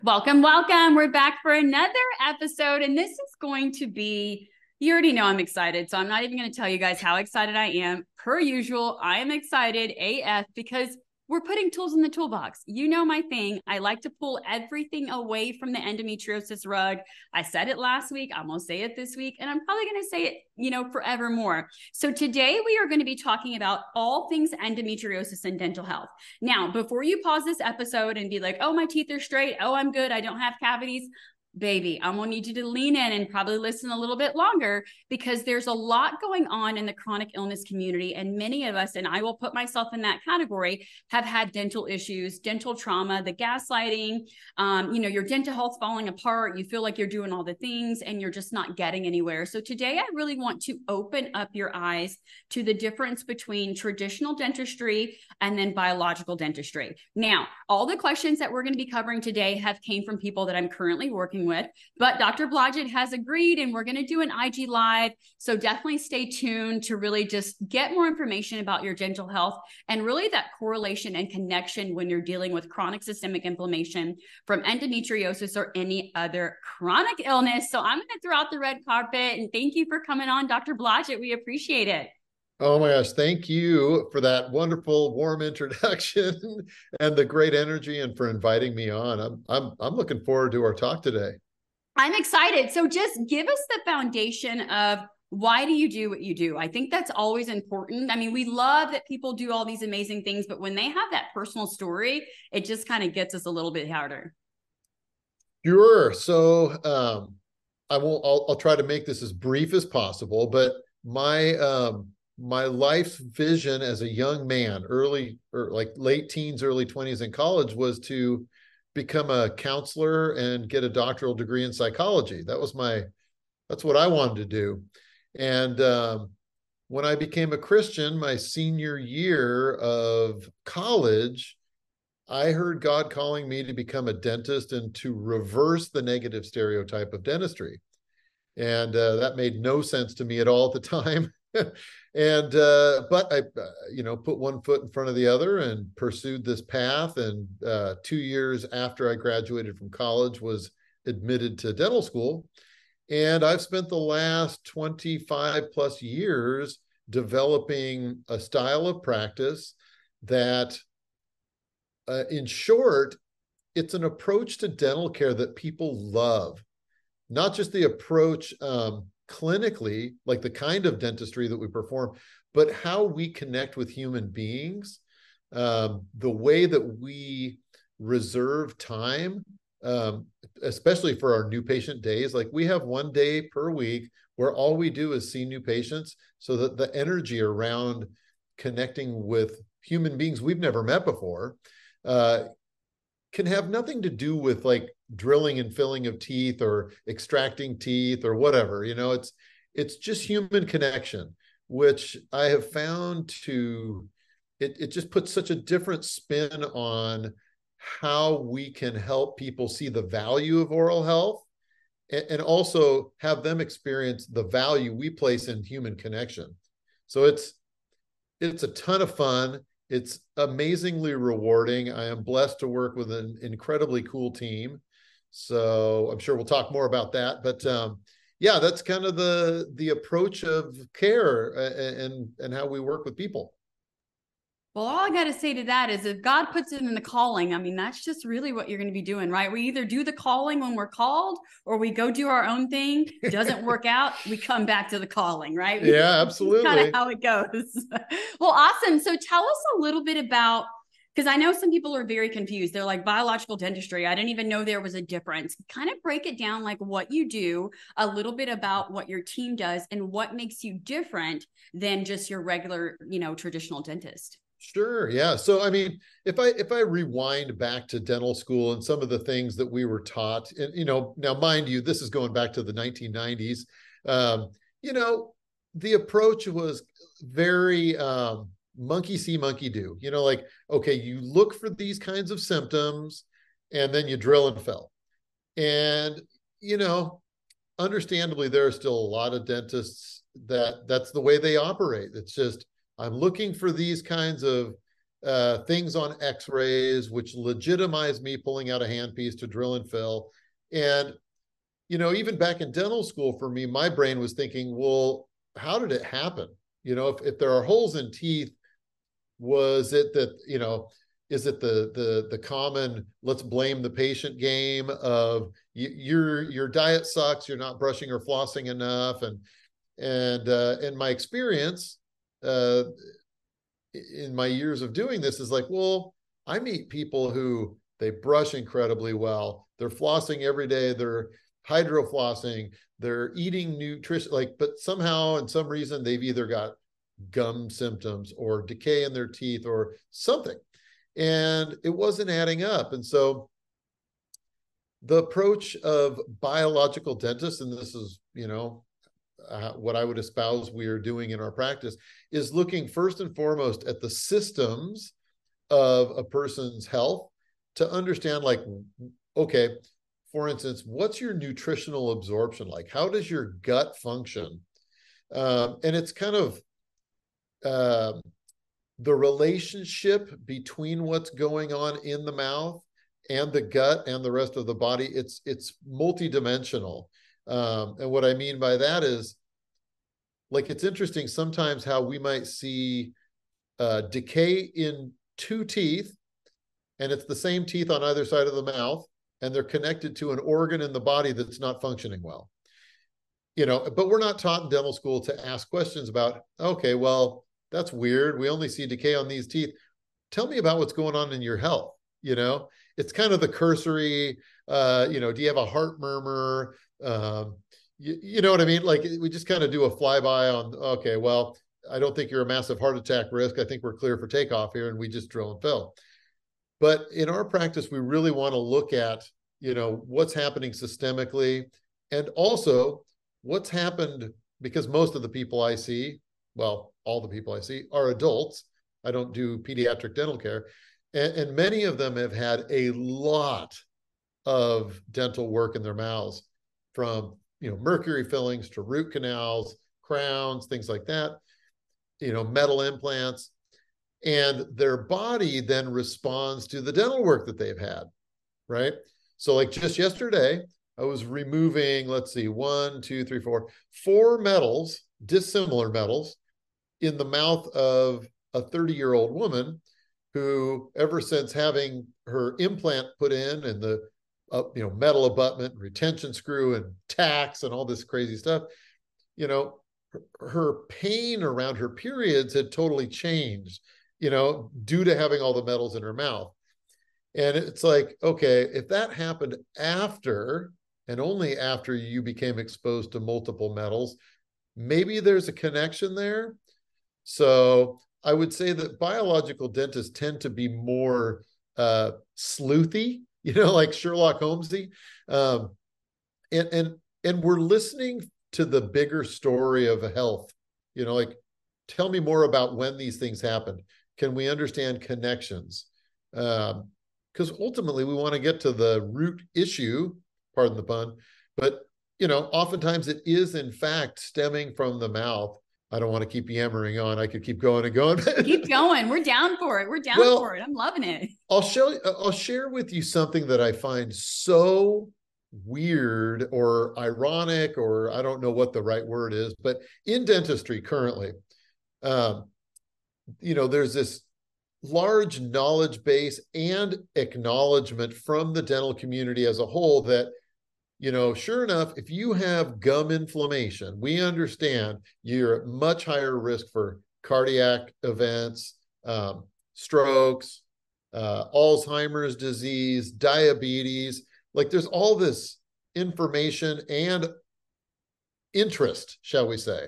Welcome, welcome. We're back for another episode, and this is going to be, you already know I'm excited, so I'm not even going to tell you guys how excited I am. Per usual, I am excited AF because we're putting tools in the toolbox. You know my thing. I like to pull everything away from the endometriosis rug. I said it last week. I'm going to say it this week, and I'm probably going to say it, forevermore. So today we are going to be talking about all things endometriosis and dental health. Now, before you pause this episode and be like, oh, my teeth are straight. Oh, I'm good. I don't have cavities. Baby, I'm going to need you to lean in and probably listen a little bit longer because there's a lot going on in the chronic illness community. And many of us, and I will put myself in that category, have had dental issues, dental trauma, the gaslighting, your dental health falling apart. You feel like you're doing all the things and you're just not getting anywhere. So today I really want to open up your eyes to the difference between traditional dentistry and then biological dentistry. Now, all the questions that we're going to be covering today have came from people that I'm currently working with, but Dr. Blodgett has agreed and we're going to do an IG live. So definitely stay tuned to really just get more information about your dental health and really that correlation and connection when you're dealing with chronic systemic inflammation from endometriosis or any other chronic illness. So I'm going to throw out the red carpet and thank you for coming on, Dr. Blodgett. We appreciate it. Oh my gosh, thank you for that wonderful, warm introduction and the great energy and for inviting me on. I'm looking forward to our talk today. I'm excited. So just give us the foundation of why do you do what you do? I think that's always important. I mean, we love that people do all these amazing things, but when they have that personal story, it just kind of gets us a little bit harder. Sure. So I'll try to make this as brief as possible, but my life's vision as a young man, early or like late teens, early 20s in college was to become a counselor and get a doctoral degree in psychology. That's what I wanted to do. And when I became a Christian, my senior year of college, I heard God calling me to become a dentist and to reverse the negative stereotype of dentistry. And that made no sense to me at all at the time. And but I put one foot in front of the other and pursued this path. And 2 years after I graduated from college, was admitted to dental school. And I've spent the last 25 plus years developing a style of practice that, in short, it's an approach to dental care that people love. Not just the approach clinically, like the kind of dentistry that we perform, but how we connect with human beings, the way that we reserve time, especially for our new patient days. Like we have 1 day per week where all we do is see new patients, so that the energy around connecting with human beings we've never met before can have nothing to do with like drilling and filling of teeth or extracting teeth or whatever. It's just human connection, which I have found it just puts such a different spin on how we can help people see the value of oral health, and also have them experience the value we place in human connection. So it's a ton of fun. It's amazingly rewarding. I am blessed to work with an incredibly cool team. So I'm sure we'll talk more about that. But yeah, that's kind of the approach of care and how we work with people. Well, all I got to say to that is if God puts it in the calling, I mean, that's just really what you're going to be doing, right? We either do the calling when we're called or we go do our own thing. Doesn't work out. We come back to the calling, right? Yeah, That's kind of absolutely. how it goes. Well, awesome. So tell us a little bit about, because I know some people are very confused. They're like biological dentistry. I didn't even know there was a difference. Kind of break it down like what you do, a little bit about what your team does and what makes you different than just your regular, traditional dentist. Sure. Yeah. So, I mean, if I rewind back to dental school and some of the things that we were taught, and now mind you, this is going back to the 1990s. Um, you know, the approach was very monkey see, monkey do. Like, okay, you look for these kinds of symptoms, and then you drill and fill. And you know, understandably, there are still a lot of dentists that's the way they operate. It's just, I'm looking for these kinds of things on x-rays, which legitimize me pulling out a handpiece to drill and fill. And, even back in dental school for me, my brain was thinking, well, how did it happen? If there are holes in teeth, was it that, is it the common let's blame the patient game of your diet sucks, you're not brushing or flossing enough, and in my experience, in my years of doing this, is like, well, I meet people who they brush incredibly well, they're flossing every day, they're hydroflossing, they're eating nutrition, but somehow, in some reason, they've either got gum symptoms or decay in their teeth or something, and it wasn't adding up. And so the approach of biological dentists, and this is, what I would espouse we are doing in our practice, is looking first and foremost at the systems of a person's health to understand, okay, for instance, what's your nutritional absorption like? How does your gut function? And it's kind of the relationship between what's going on in the mouth and the gut and the rest of the body. It's multidimensional. And what I mean by that is, it's interesting sometimes how we might see decay in two teeth, and it's the same teeth on either side of the mouth, and they're connected to an organ in the body that's not functioning well. But we're not taught in dental school to ask questions about, okay, well, that's weird, we only see decay on these teeth. Tell me about what's going on in your health. It's kind of the cursory, do you have a heart murmur? You know what I mean? We just kind of do a flyby on, okay, well, I don't think you're a massive heart attack risk, I think we're clear for takeoff here, and we just drill and fill. But in our practice, we really want to look at, what's happening systemically, and also what's happened, because most of the people I see, well, all the people I see are adults. I don't do pediatric dental care. And many of them have had a lot of dental work in their mouths, from, mercury fillings to root canals, crowns, things like that, metal implants. And their body then responds to the dental work that they've had, right? So just yesterday, I was removing, let's see, 1, 2, 3, 4 metals, dissimilar metals, in the mouth of a 30-year-old woman who, ever since having her implant put in, and the metal abutment, retention screw, and tacks, and all this crazy stuff, her pain around her periods had totally changed, due to having all the metals in her mouth. And it's like, okay, if that happened after, and only after, you became exposed to multiple metals, maybe there's a connection there. So I would say that biological dentists tend to be more sleuthy, like Sherlock Holmesy. And we're listening to the bigger story of health, tell me more about when these things happened. Can we understand connections? Because ultimately we want to get to the root issue, pardon the pun, but oftentimes it is in fact stemming from the mouth. I don't want to keep yammering on. I could keep going and going. Keep going. We're down for it. We're down for it. I'm loving it. I'll share with you something that I find so weird or ironic, or I don't know what the right word is, but in dentistry currently, there's this large knowledge base and acknowledgement from the dental community as a whole that, sure enough, if you have gum inflammation, we understand you're at much higher risk for cardiac events, strokes, Alzheimer's disease, diabetes. There's all this information and interest, shall we say.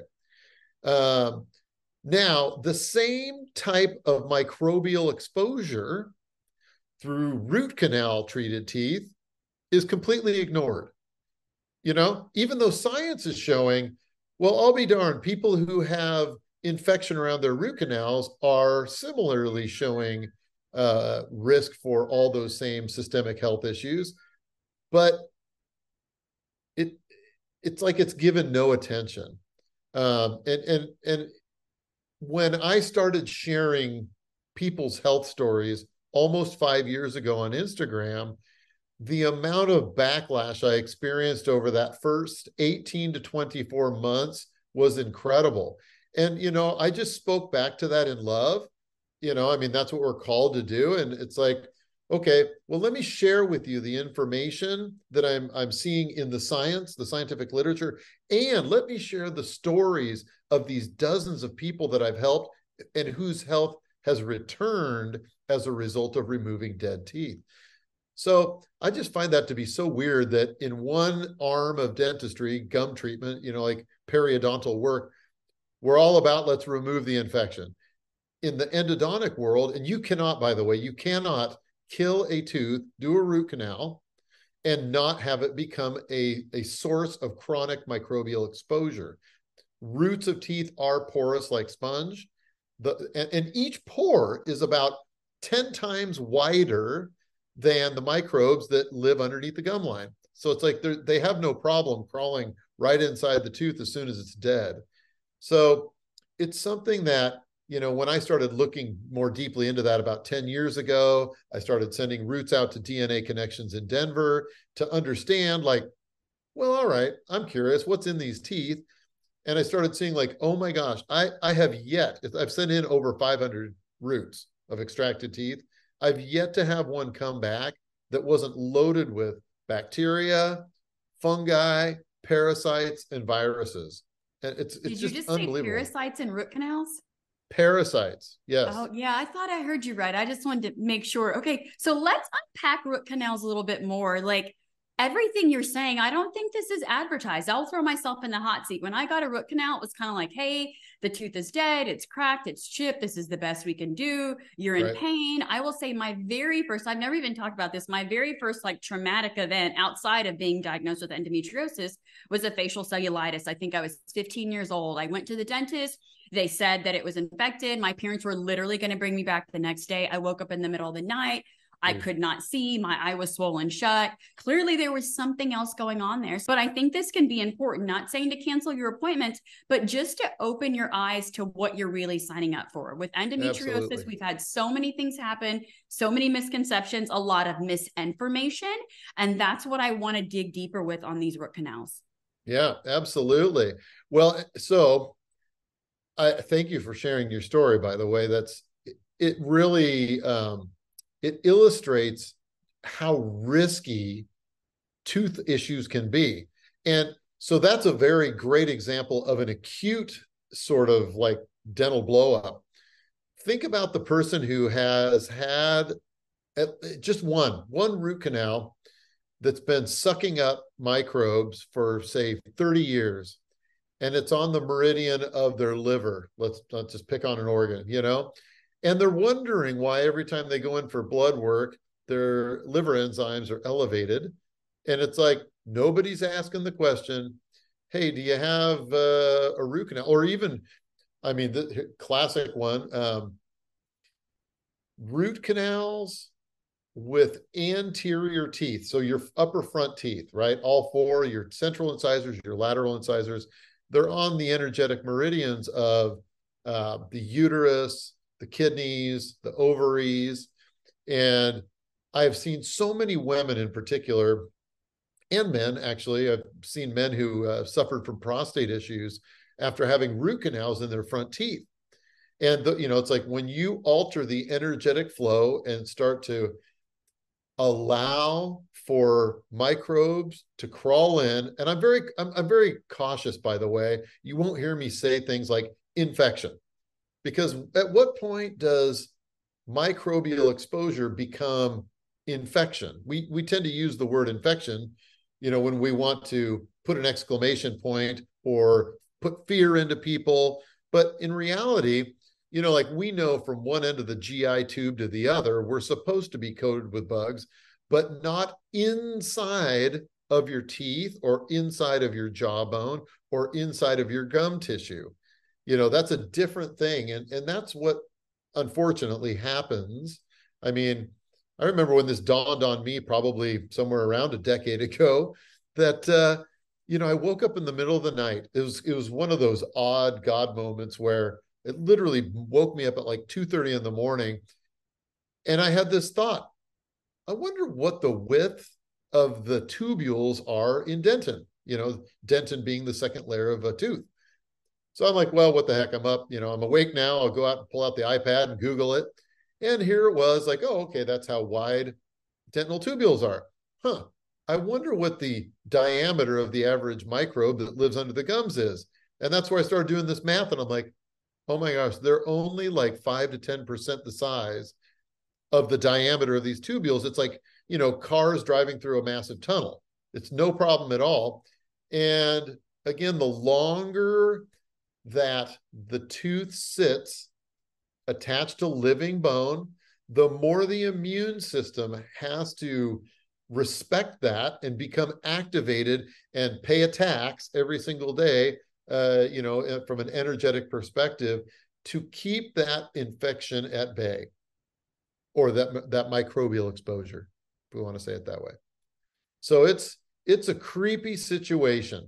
Now, the same type of microbial exposure through root canal treated teeth is completely ignored. Even though science is showing, well, I'll be darned, people who have infection around their root canals are similarly showing risk for all those same systemic health issues. But it's like it's given no attention. And when I started sharing people's health stories almost 5 years ago on Instagram, the amount of backlash I experienced over that first 18 to 24 months was incredible. And, I just spoke back to that in love. I mean, that's what we're called to do. And it's like, okay, well, let me share with you the information that I'm seeing in the scientific literature, and let me share the stories of these dozens of people that I've helped and whose health has returned as a result of removing dead teeth. So I just find that to be so weird that in one arm of dentistry, gum treatment, like periodontal work, we're all about let's remove the infection. In the endodontic world, and you cannot, by the way, you cannot kill a tooth, do a root canal, and not have it become a source of chronic microbial exposure. Roots of teeth are porous like sponge. And each pore is about 10 times wider than the microbes that live underneath the gum line. So it's like they have no problem crawling right inside the tooth as soon as it's dead. So it's something that, when I started looking more deeply into that about 10 years ago, I started sending roots out to DNA Connections in Denver to understand, like, well, all right, I'm curious, what's in these teeth? And I started seeing, like, oh my gosh, I've sent in over 500 roots of extracted teeth. I've yet to have one come back that wasn't loaded with bacteria, fungi, parasites, and viruses. And it's Did you just just say unbelievable. parasites and root canals? Parasites, yes. Oh, yeah, I thought I heard you right. I just wanted to make sure. Okay, so let's unpack root canals a little bit more. Like everything you're saying, I don't think this is advertised. I'll throw myself in the hot seat. When I got a root canal, it was kind of like, hey, the tooth is dead, it's cracked, it's chipped. This is the best we can do. You're in Right. pain. I will say my very first, I've never even talked about this, my very first like traumatic event outside of being diagnosed with endometriosis was a facial cellulitis. I think I was 15 years old. I went to the dentist. They said that it was infected. My parents were literally going to bring me back the next day. I woke up in the middle of the night. I could not see. My eye was swollen shut. Clearly, there was something else going on there. But I think this can be important, not saying to cancel your appointment, but just to open your eyes to what you're really signing up for. With endometriosis, Absolutely. we've had so many things happen, so many misconceptions, a lot of misinformation. And that's what I want to dig deeper with on these root canals. Yeah, absolutely. Well, so I thank you for sharing your story, by the way. It really it illustrates how risky tooth issues can be. And so that's a very great example of an acute sort of like dental blow up. Think about the person who has had just one root canal that's been sucking up microbes for, say, 30 years, and it's on the meridian of their liver. Let's just pick on an organ, and they're wondering why every time they go in for blood work, their liver enzymes are elevated. And it's like, nobody's asking the question, hey, do you have a root canal? Or even, I mean, the classic one, root canals with anterior teeth. So your upper front teeth, right? All four, your central incisors, your lateral incisors, they're on the energetic meridians of the uterus, the kidneys, the ovaries. And I've seen so many women in particular, and men actually. I've seen men who suffered from prostate issues after having root canals in their front teeth. And, it's like when you alter the energetic flow and start to allow for microbes to crawl in, and I'm very cautious, by the way. You won't hear me say things like infection, because at what point does microbial exposure become infection? We tend to use the word infection, when we want to put an exclamation point or put fear into people. But in reality, like we know from one end of the GI tube to the other, we're supposed to be coated with bugs, but not inside of your teeth or inside of your jawbone or inside of your gum tissue. That's a different thing. And that's what unfortunately happens. I mean, I remember when this dawned on me probably somewhere around a decade ago that, I woke up in the middle of the night. It was one of those odd God moments where It literally woke me up at like 2:30 in the morning. And I had this thought, I wonder what the width of the tubules are in dentin, dentin being the second layer of a tooth. So I'm like, well, what the heck? I'm up, I'm awake now. I'll go out and pull out the iPad and Google it. And here it was like, oh, okay, that's how wide dentinal tubules are. Huh. I wonder what the diameter of the average microbe that lives under the gums is. And that's where I started doing this math. And I'm like, oh my gosh, they're only like 5 to 10% the size of the diameter of these tubules. It's like, cars driving through a massive tunnel. It's no problem at all. And again, the longer that the tooth sits attached to living bone, the more the immune system has to respect that and become activated and pay attacks every single day, from an energetic perspective to keep that infection at bay, or that microbial exposure, if we want to say it that way. So it's a creepy situation.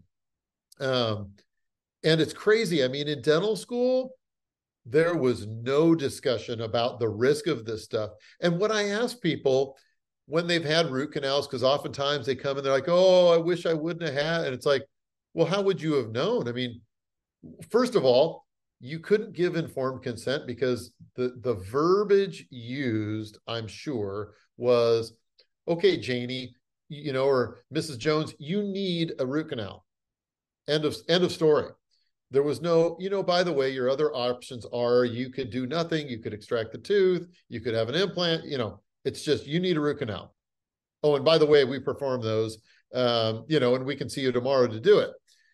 And it's crazy. I mean, in dental school, there was no discussion about the risk of this stuff. And when I ask people when they've had root canals, because oftentimes they come and they're like, oh, I wish I wouldn't have had. And it's like, well, how would you have known? I mean, first of all, you couldn't give informed consent because the verbiage used, I'm sure, was, okay, Janie, or Mrs. Jones, you need a root canal. End of story. There was no, by the way, your other options are you could do nothing, you could extract the tooth, you could have an implant, it's just you need a root canal. Oh, and by the way, we perform those, and we can see you tomorrow to do it.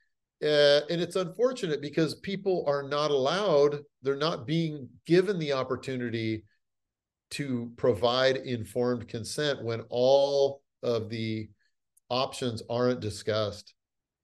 And it's unfortunate because people are not allowed, they're not being given the opportunity to provide informed consent when all of the options aren't discussed.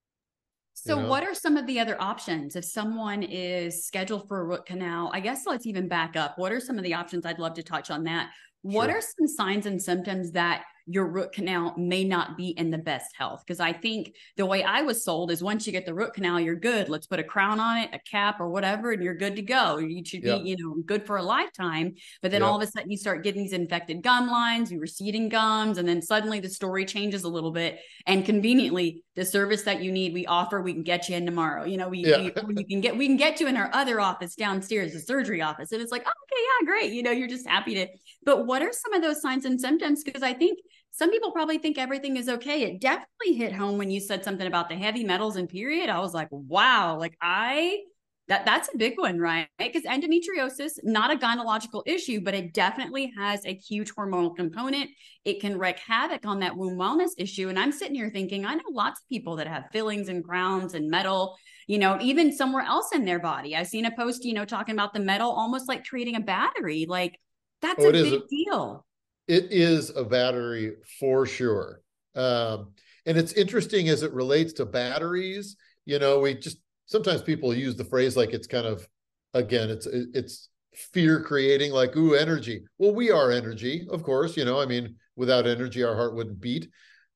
So what are some of the other options if someone is scheduled for a root canal? I guess let's even back up. What are some of the options? I'd love to touch on that. What are some signs and symptoms that your root canal may not be in the best health? Because I think the way I was sold is once you get the root canal, you're good. Let's put a crown on it, a cap or whatever, and you're good to go. You should be, good for a lifetime. But then all of a sudden you start getting these infected gum lines, you receding gums, and then suddenly the story changes a little bit. And conveniently, the service that you need, we offer, we can get you in tomorrow. We can get you in our other office downstairs, the surgery office. And it's like, oh, okay, yeah, great. You're just happy to. But what are some of those signs and symptoms? Because I think some people probably think everything is okay. It definitely hit home when you said something about the heavy metals and period. I was like, wow, that's a big one, right? Because endometriosis, not a gynecological issue, but it definitely has a huge hormonal component. It can wreak havoc on that womb wellness issue. And I'm sitting here thinking, I know lots of people that have fillings and crowns and metal, even somewhere else in their body. I've seen a post, talking about the metal almost like creating a battery. Like that's a big deal. It is a battery for sure. And it's interesting as it relates to batteries, sometimes people use the phrase like it's kind of, again, it's fear creating, like, ooh, energy. Well, we are energy, of course, without energy, our heart wouldn't beat.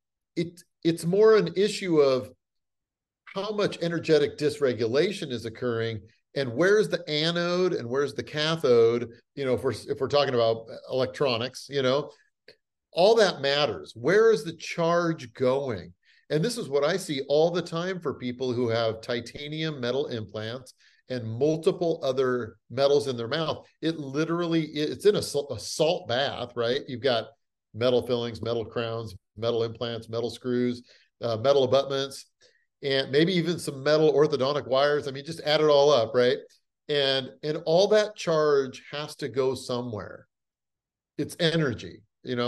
It's more an issue of how much energetic dysregulation is occurring and where's the anode and where's the cathode, if we're talking about electronics, all that matters. Where is the charge going? And this is what I see all the time for people who have titanium metal implants and multiple other metals in their mouth. It's in a salt bath, right? You've got metal fillings, metal crowns, metal implants, metal screws, metal abutments, and maybe even some metal orthodontic wires. I mean, just add it all up, right? And all that charge has to go somewhere. It's energy,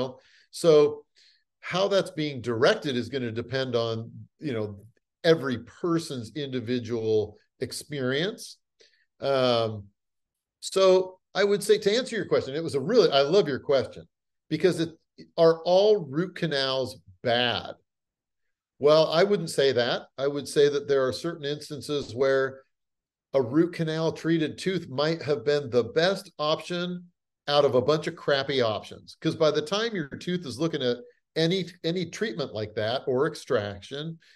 So how that's being directed is going to depend on, every person's individual experience. So I would say, to answer your question, I love your question, because are all root canals bad? Well, I wouldn't say that. I would say that there are certain instances where a root canal treated tooth might have been the best option out of a bunch of crappy options. Because by the time your tooth is looking at any treatment like that or extraction,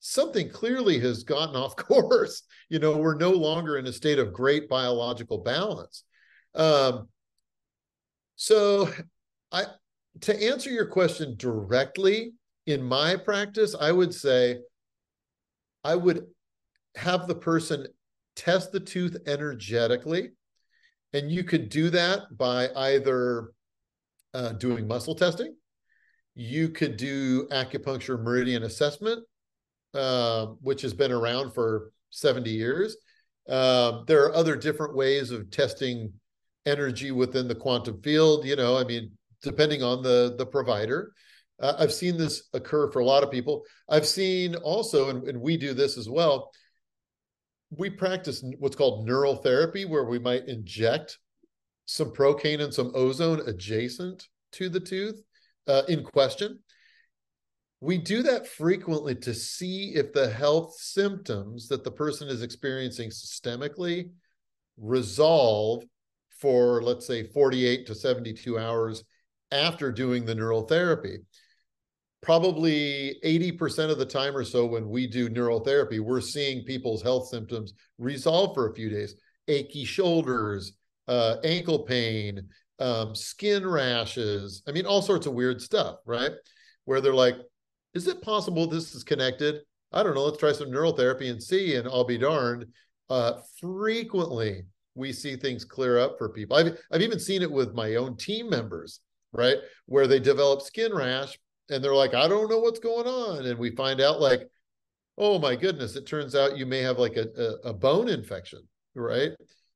something clearly has gotten off course. We're no longer in a state of great biological balance. Um, so I, to answer your question directly, in my practice, I would say I would have the person test the tooth energetically. And you could do that by either doing muscle testing. You could do acupuncture meridian assessment, which has been around for 70 years. There are other different ways of testing energy within the quantum field, depending on the provider. I've seen this occur for a lot of people. I've seen also, and we do this as well, we practice what's called neural therapy, where we might inject some procaine and some ozone adjacent to the tooth in question. We do that frequently to see if the health symptoms that the person is experiencing systemically resolve for, let's say, 48 to 72 hours after doing the neural therapy. Probably 80% of the time or so when we do neural therapy, we're seeing people's health symptoms resolve for a few days. Achy shoulders, ankle pain, skin rashes. All sorts of weird stuff, right? Where they're like, is it possible this is connected? I don't know. Let's try some neural therapy and see, and I'll be darned. Frequently, we see things clear up for people. I've even seen it with my own team members, right? Where they develop skin rash and they're like, I don't know what's going on. And we find out like, oh my goodness, it turns out you may have like a bone infection, right?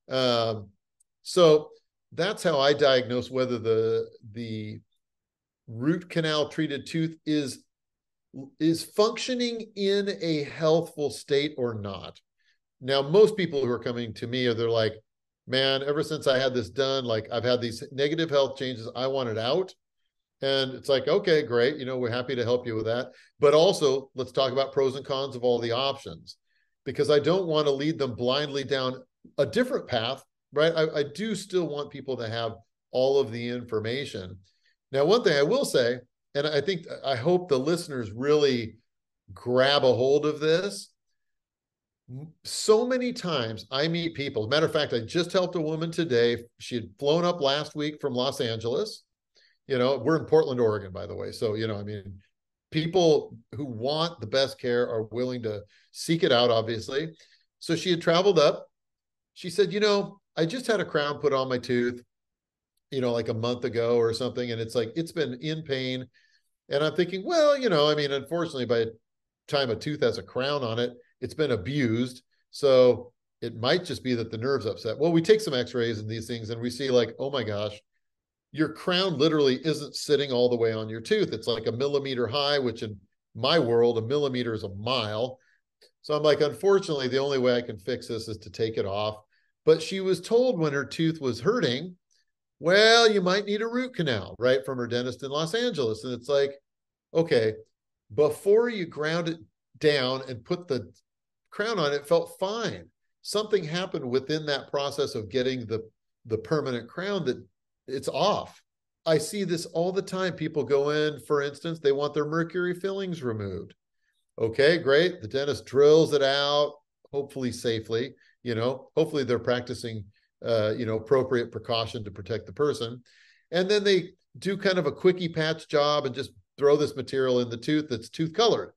So that's how I diagnose whether the root canal treated tooth is functioning in a healthful state or not. Now, most people who are coming to me they're like, man, ever since I had this done, like I've had these negative health changes, I want it out. And it's like, okay, great. We're happy to help you with that. But also let's talk about pros and cons of all the options, because I don't want to lead them blindly down a different path, right? I do still want people to have all of the information. Now, one thing I will say, and I hope the listeners really grab a hold of this. So many times I meet people. As a matter of fact, I just helped a woman today. She had flown up last week from Los Angeles. We're in Portland, Oregon, by the way. So, people who want the best care are willing to seek it out, obviously. So she had traveled up. She said, I just had a crown put on my tooth, like a month ago or something. And it's like, it's been in pain. And I'm thinking, well, unfortunately, by the time a tooth has a crown on it, it's been abused. So it might just be that the nerve's upset. Well, we take some x-rays and these things and we see like, oh my gosh, your crown literally isn't sitting all the way on your tooth. It's like a millimeter high, which in my world, a millimeter is a mile. So I'm like, unfortunately, the only way I can fix this is to take it off. But she was told when her tooth was hurting, well, you might need a root canal, right, from her dentist in Los Angeles. And it's like, okay, before you ground it down and put the crown on, it felt fine. Something happened within that process of getting the permanent crown that it's off. I see this all the time. People go in, for instance, they want their mercury fillings removed. Okay, great. The dentist drills it out, hopefully safely. Hopefully they're practicing, appropriate precaution to protect the person. And then they do kind of a quickie patch job and just throw this material in the tooth that's tooth colored.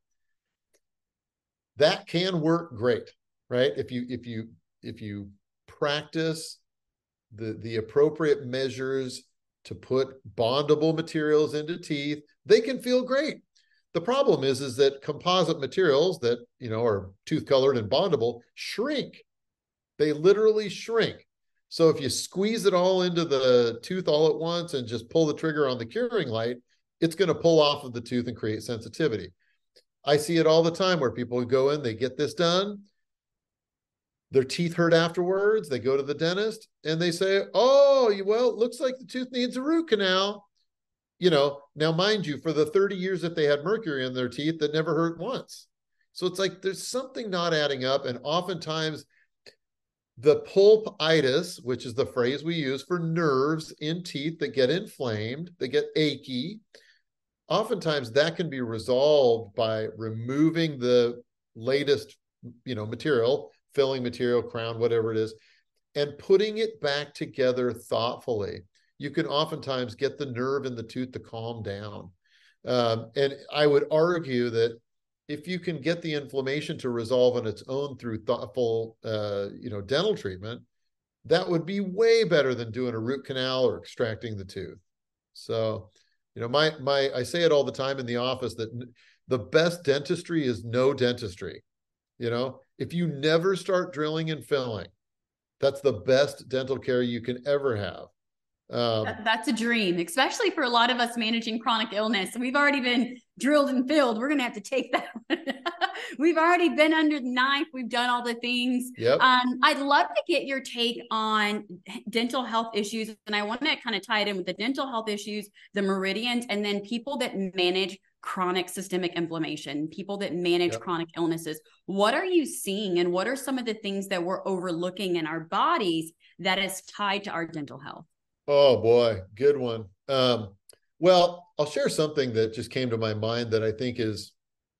That can work great, right? If you practice the appropriate measures to put bondable materials into teeth, they can feel great. The problem is that composite materials that are tooth colored and bondable shrink. They literally shrink. So if you squeeze it all into the tooth all at once and just pull the trigger on the curing light, it's going to pull off of the tooth and create sensitivity. I see it all the time where people go in, they get this done, their teeth hurt afterwards, they go to the dentist and they say, oh, well, it looks like the tooth needs a root canal. Now mind you, for the 30 years that they had mercury in their teeth, that never hurt once. So it's like there's something not adding up. And oftentimes the pulpitis, which is the phrase we use for nerves in teeth that get inflamed, that get achy, oftentimes that can be resolved by removing the latest, material, filling material, crown, whatever it is, and putting it back together thoughtfully. You can oftentimes get the nerve in the tooth to calm down. And I would argue that if you can get the inflammation to resolve on its own through thoughtful, dental treatment, that would be way better than doing a root canal or extracting the tooth. So, I say it all the time in the office that the best dentistry is no dentistry. If you never start drilling and filling, that's the best dental care you can ever have. That's a dream, especially for a lot of us managing chronic illness. We've already been drilled and filled. We're going to have to take that one. We've already been under the knife. We've done all the things. Yep. I'd love to get your take on dental health issues. And I want to kind of tie it in with the dental health issues, the meridians, and then people that manage chronic systemic inflammation, people that manage chronic illnesses. What are you seeing, and what are some of the things that we're overlooking in our bodies that is tied to our dental health? Oh boy, good one. Well, I'll share something that just came to my mind that I think is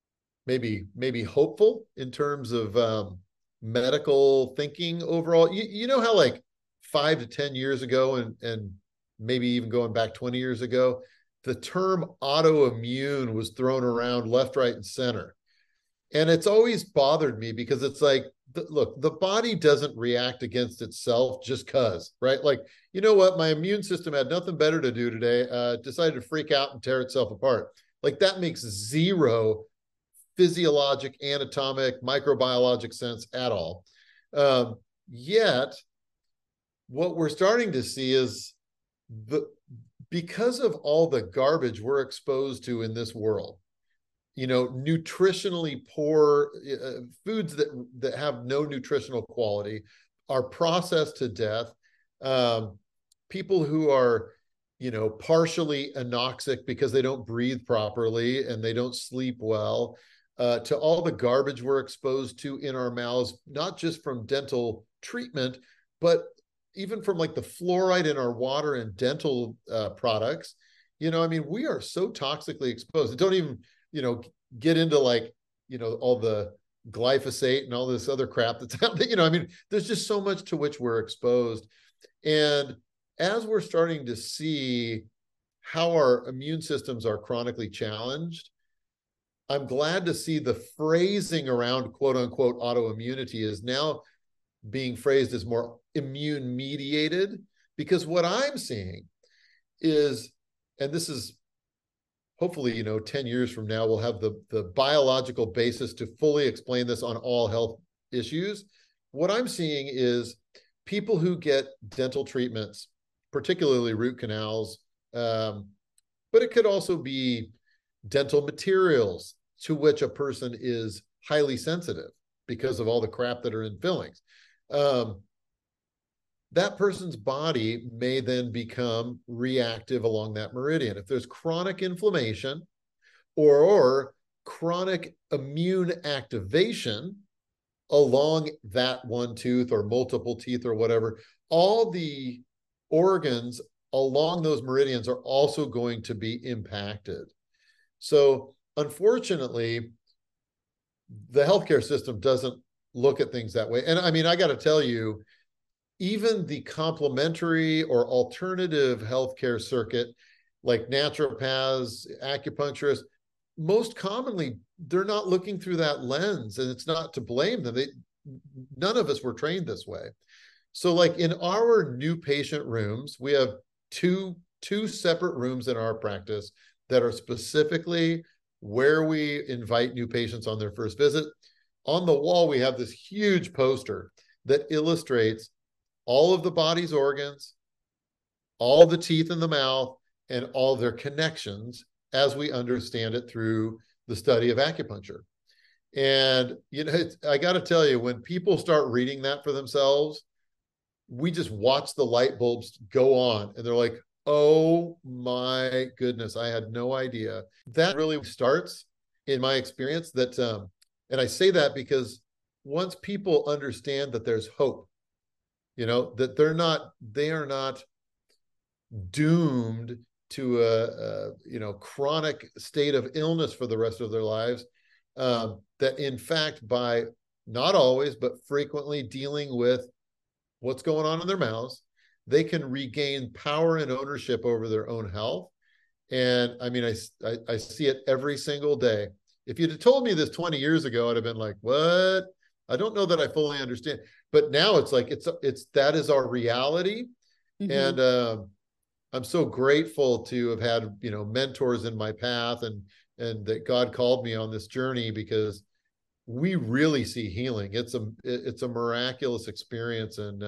maybe hopeful in terms of medical thinking overall. You know how like 5 to 10 years ago, and maybe even going back 20 years ago, the term autoimmune was thrown around left, right, and center. And it's always bothered me because it's like, look, the body doesn't react against itself just because, right? Like, you know what? My immune system had nothing better to do today, decided to freak out and tear itself apart. Like, that makes zero physiologic, anatomic, microbiologic sense at all. Yet, what we're starting to see is because of all the garbage we're exposed to in this world, nutritionally poor foods that have no nutritional quality are processed to death. People who are, partially anoxic because they don't breathe properly and they don't sleep well, to all the garbage we're exposed to in our mouths, not just from dental treatment, but even from like the fluoride in our water and dental products. We are so toxically exposed. Don't even, get into like, all the glyphosate and all this other crap that's out there. There's just so much to which we're exposed. And as we're starting to see how our immune systems are chronically challenged, I'm glad to see the phrasing around quote unquote autoimmunity is now being phrased as more immune mediated, because what I'm seeing is, and this is hopefully, 10 years from now, we'll have the biological basis to fully explain this on all health issues. What I'm seeing is people who get dental treatments, particularly root canals, but it could also be dental materials to which a person is highly sensitive because of all the crap that are in fillings. That person's body may then become reactive along that meridian. If there's chronic inflammation or chronic immune activation along that one tooth or multiple teeth or whatever, all the organs along those meridians are also going to be impacted. So unfortunately, the healthcare system doesn't look at things that way. And I got to tell you, even the complementary or alternative healthcare circuit, like naturopaths, acupuncturists, most commonly, they're not looking through that lens, and it's not to blame them. None of us were trained this way. So like in our new patient rooms, we have two separate rooms in our practice that are specifically where we invite new patients on their first visit. On the wall, we have this huge poster that illustrates all of the body's organs, all the teeth in the mouth, and all their connections as we understand it through the study of acupuncture. And, I got to tell you, when people start reading that for themselves, we just watch the light bulbs go on and they're like, oh my goodness, I had no idea. That really starts, in my experience, that, and I say that because once people understand that there's hope, that they are not doomed to a chronic state of illness for the rest of their lives, that in fact, by not always, but frequently dealing with what's going on in their mouths, they can regain power and ownership over their own health. And I mean, I see it every single day. If you'd have told me this 20 years ago, I'd have been like, what? I don't know that I fully understand. But now it's like, that is our reality. Mm-hmm. And I'm so grateful to have had, mentors in my path, and that God called me on this journey, because we really see healing. It's a miraculous experience. And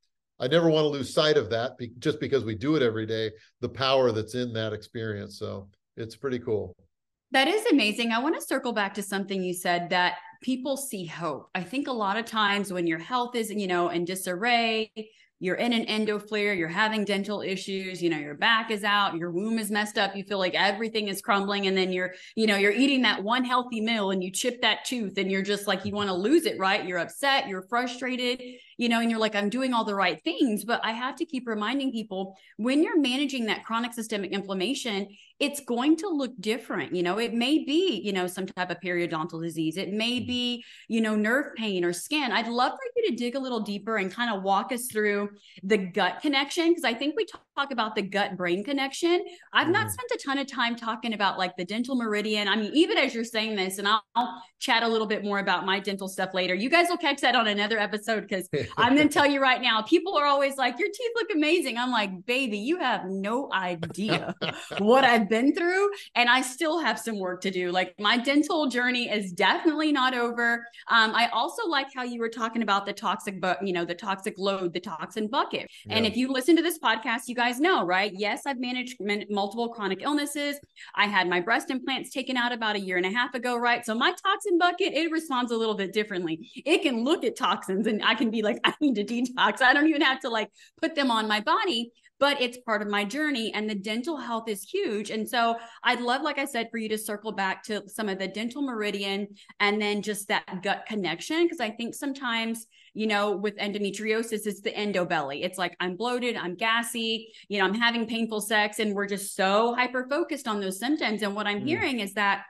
I never want to lose sight of that, just because we do it every day, the power that's in that experience. So it's pretty cool. That is amazing. I want to circle back to something you said, that people see hope. I think a lot of times when your health is, in disarray, you're in an endo flare, you're having dental issues, your back is out, your womb is messed up, you feel like everything is crumbling, and then you're eating that one healthy meal and you chip that tooth and you're just like, you want to lose it, right? You're upset, you're frustrated, and you're like, I'm doing all the right things. But I have to keep reminding people, when you're managing that chronic systemic inflammation, it's going to look different. It may be, some type of periodontal disease. It may be, nerve pain or skin. I'd love for you to dig a little deeper and kind of walk us through the gut connection, because I think we talk about the gut brain connection. I've not spent a ton of time talking about like the dental meridian. I mean, even as you're saying this, and I'll chat a little bit more about my dental stuff later. You guys will catch that on another episode, because I'm going to tell you right now, people are always like, your teeth look amazing. I'm like, baby, you have no idea what I've been through. And I still have some work to do. Like, my dental journey is definitely not over. I also like how you were talking about the toxic, the toxic load, the toxin bucket. Yeah. And if you listen to this podcast, you guys know, right? Yes, I've managed multiple chronic illnesses. I had my breast implants taken out about 1.5 years ago, right? So my toxin bucket, it responds a little bit differently. It can look at toxins and I can be like, I need to detox. I don't even have to like put them on my body, but it's part of my journey, and the dental health is huge. And so I'd love, like I said, for you to circle back to some of the dental meridian and then just that gut connection. Because I think sometimes, with endometriosis, it's the endo belly. It's like, I'm bloated, I'm gassy, I'm having painful sex, and we're just so hyper focused on those symptoms. And what I'm hearing is that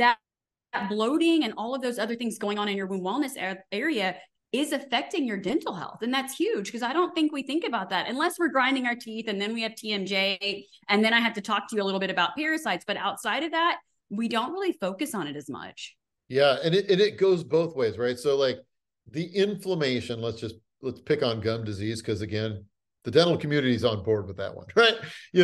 bloating and all of those other things going on in your wound wellness area is affecting your dental health. And that's huge, because I don't think we think about that unless we're grinding our teeth and then we have TMJ. And then I have to talk to you a little bit about parasites. But outside of that, we don't really focus on it as much. Yeah. And it goes both ways, right? So like the inflammation, let's pick on gum disease, because again, the dental community is on board with that one, right?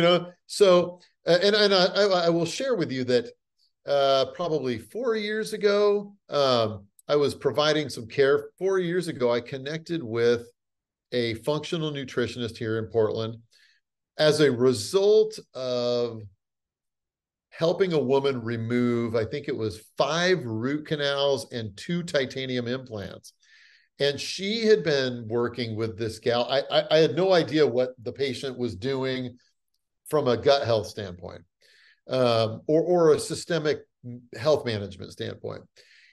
So, and I will share with you that probably 4 years ago, I was providing some care. 4 years ago, I connected with a functional nutritionist here in Portland as a result of helping a woman remove, I think it was 5 root canals and 2 titanium implants. And she had been working with this gal. I had no idea what the patient was doing from a gut health standpoint, or a systemic health management standpoint.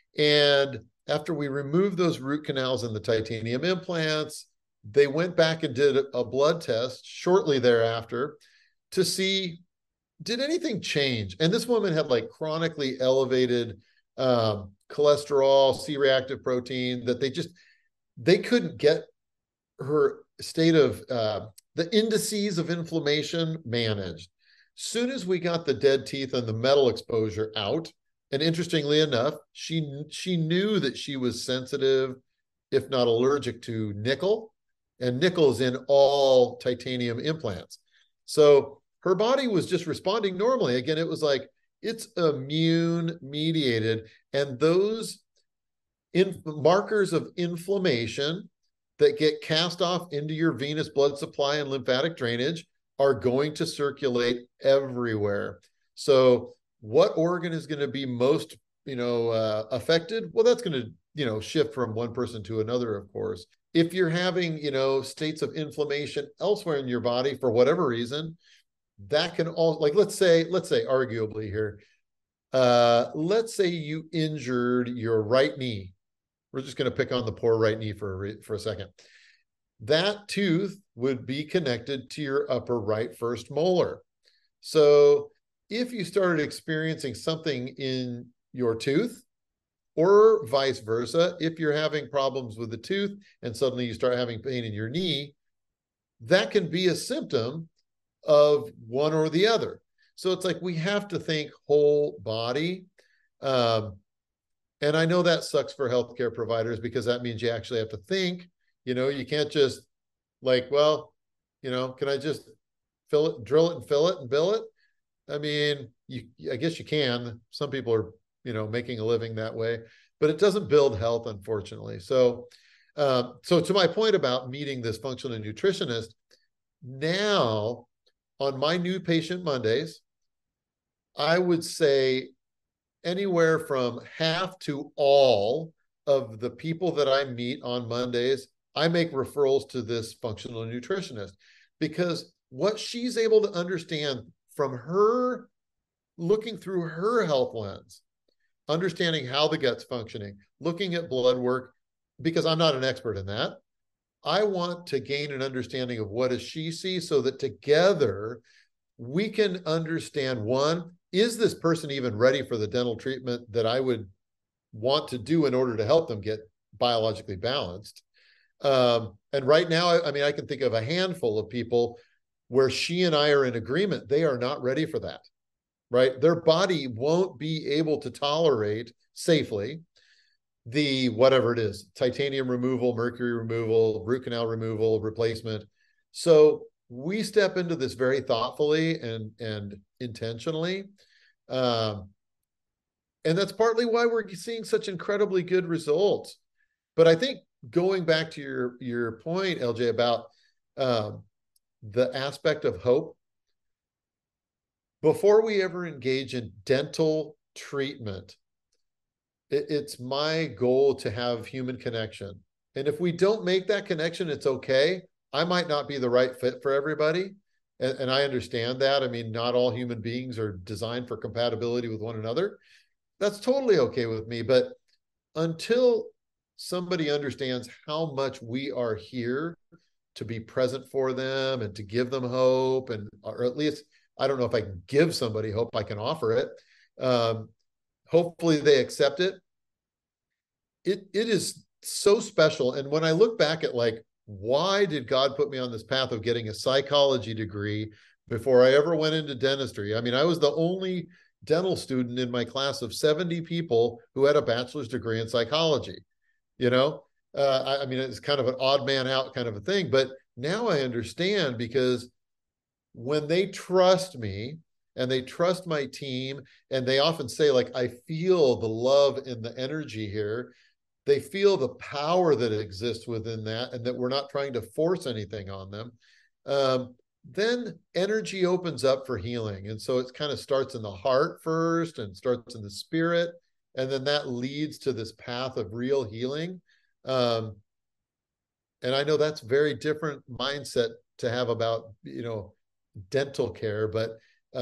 And after we removed those root canals and the titanium implants, they went back and did a blood test shortly thereafter to see, did anything change? And this woman had like chronically elevated cholesterol, C-reactive protein, that they couldn't get her state of the indices of inflammation managed. Soon as we got the dead teeth and the metal exposure out, and interestingly enough, she knew that she was sensitive, if not allergic, to nickel, and nickel is in all titanium implants. So her body was just responding normally. Again, it was like, it's immune mediated, and those markers of inflammation that get cast off into your venous blood supply and lymphatic drainage are going to circulate everywhere. So what organ is going to be most, affected? Well, that's going to, shift from one person to another, of course. If you're having, states of inflammation elsewhere in your body for whatever reason, that can all, like, let's say arguably here, let's say you injured your right knee. We're just going to pick on the poor right knee for a second. That tooth would be connected to your upper right first molar. So if you started experiencing something in your tooth, or vice versa. If you're having problems with the tooth and suddenly you start having pain in your knee, that can be a symptom of one or the other. So it's like we have to think whole body. And I know that sucks for healthcare providers because that means you actually have to think. You can't just like, well, can I just fill it, drill it and fill it and bill it? I mean, I guess you can. Some people are, making a living that way, but it doesn't build health, unfortunately. So to my point about meeting this functional nutritionist, now on my new patient Mondays, I would say anywhere from half to all of the people that I meet on Mondays, I make referrals to this functional nutritionist because what she's able to understand from her looking through her health lens, understanding how the gut's functioning, looking at blood work, because I'm not an expert in that. I want to gain an understanding of what does she see so that together we can understand, one, is this person even ready for the dental treatment that I would want to do in order to help them get biologically balanced? And right now, I mean, I can think of a handful of people where she and I are in agreement. They are not ready for that, right? Their body won't be able to tolerate safely the whatever it is, titanium removal, mercury removal, root canal removal, replacement. So we step into this very thoughtfully and intentionally. And that's partly why we're seeing such incredibly good results. But I think going back to your point, LJ, about the aspect of hope, before we ever engage in dental treatment, it's my goal to have human connection. And if we don't make that connection, it's okay. I might not be the right fit for everybody. And I understand that. I mean, not all human beings are designed for compatibility with one another. That's totally okay with me. But until somebody understands how much we are here to be present for them and to give them hope, or at least, I don't know if I can give somebody hope, I can offer it. Hopefully they accept it. It is so special. And when I look back at like, why did God put me on this path of getting a psychology degree before I ever went into dentistry? I mean, I was the only dental student in my class of 70 people who had a bachelor's degree in psychology. I mean, it's kind of an odd man out kind of a thing, but now I understand because when they trust me and they trust my team, and they often say, like, I feel the love and the energy here. They feel the power that exists within that, and that we're not trying to force anything on them. Then energy opens up for healing. And so it kind of starts in the heart first and starts in the spirit. And then that leads to this path of real healing. And I know that's very different mindset to have about, dental care, but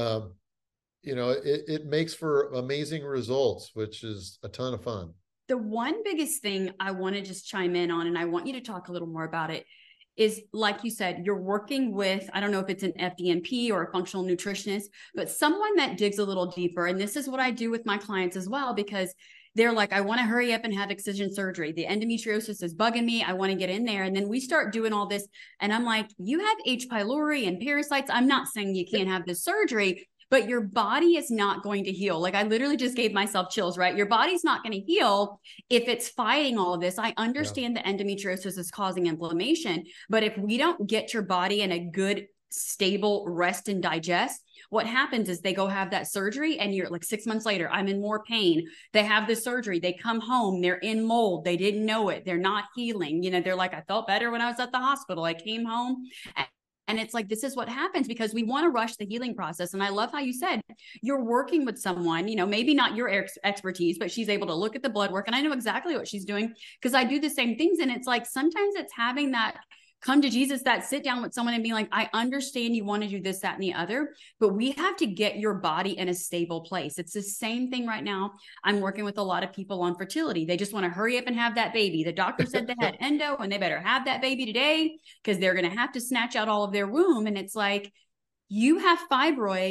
it makes for amazing results, which is a ton of fun. The one biggest thing I want to just chime in on, and I want you to talk a little more about it, is like you said, you're working with, I don't know if it's an FDNP or a functional nutritionist, but someone that digs a little deeper. And this is what I do with my clients as well, because they're like, I want to hurry up and have excision surgery. The endometriosis is bugging me. I want to get in there. And then we start doing all this. And I'm like, you have H. pylori and parasites. I'm not saying you can't have this surgery, but your body is not going to heal. Like I literally just gave myself chills, right? Your body's not going to heal if it's fighting all of this. I understand that endometriosis is causing inflammation, but if we don't get your body in a good, stable rest and digest, what happens is they go have that surgery and you're like 6 months later, I'm in more pain. They have the surgery. They come home. They're in mold. They didn't know it. They're not healing. They're like, I felt better when I was at the hospital. I came home. And it's like, this is what happens because we want to rush the healing process. And I love how you said you're working with someone, maybe not your expertise, but she's able to look at the blood work. And I know exactly what she's doing because I do the same things. And it's like, sometimes it's having that come to Jesus, that sit down with someone and be like, I understand you want to do this, that, and the other, but we have to get your body in a stable place. It's the same thing right now. I'm working with a lot of people on fertility. They just want to hurry up and have that baby. The doctor said they had endo and they better have that baby today because they're going to have to snatch out all of their womb. And it's like, you have fibroids.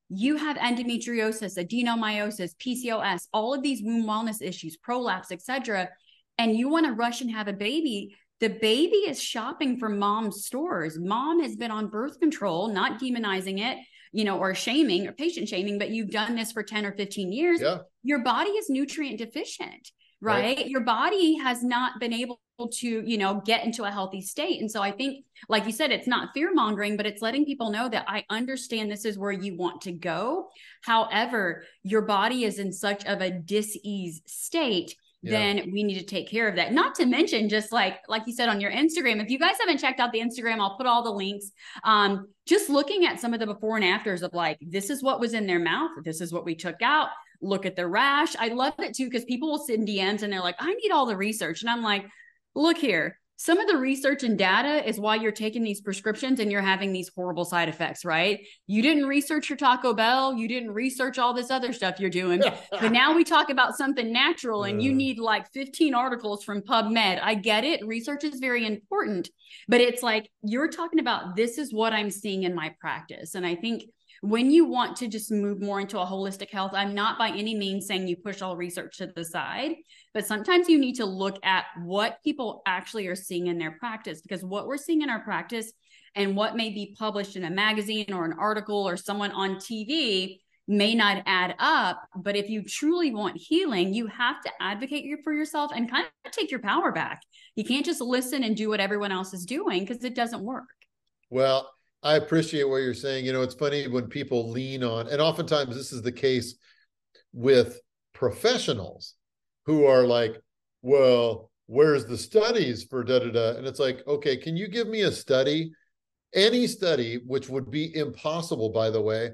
you have endometriosis, adenomyosis, PCOS, all of these wound wellness issues, prolapse, etc., and you want to rush and have a baby, the baby is shopping for mom's stores. Mom has been on birth control, not demonizing it, or shaming or patient shaming, but you've done this for 10 or 15 years. Yeah. Your body is nutrient deficient, right? Your body has not been able to, get into a healthy state. And so I think, like you said, it's not fear mongering, but it's letting people know that I understand this is where you want to go. However, your body is in such of a dis-ease state. Then we need to take care of that. Not to mention, just like you said on your Instagram, if you guys haven't checked out the Instagram, I'll put all the links. Just looking at some of the before and afters of like, this is what was in their mouth. This is what we took out. Look at the rash. I love it too, because people will send DMs and they're like, I need all the research. And I'm like, look here. Some of the research and data is why you're taking these prescriptions and you're having these horrible side effects, right? You didn't research your Taco Bell. You didn't research all this other stuff you're doing. But now we talk about something natural and you need like 15 articles from PubMed. I get it. Research is very important, but it's like, you're talking about, this is what I'm seeing in my practice. And I think when you want to just move more into a holistic health, I'm not by any means saying you push all research to the side, but sometimes you need to look at what people actually are seeing in their practice, because what we're seeing in our practice and what may be published in a magazine or an article or someone on TV may not add up. But if you truly want healing, you have to advocate for yourself and kind of take your power back. You can't just listen and do what everyone else is doing, because it doesn't work. Well, I appreciate what you're saying. It's funny when people lean on, and oftentimes this is the case with professionals who are like, well, where's the studies for da-da-da? And it's like, okay, can you give me a study, any study, which would be impossible, by the way,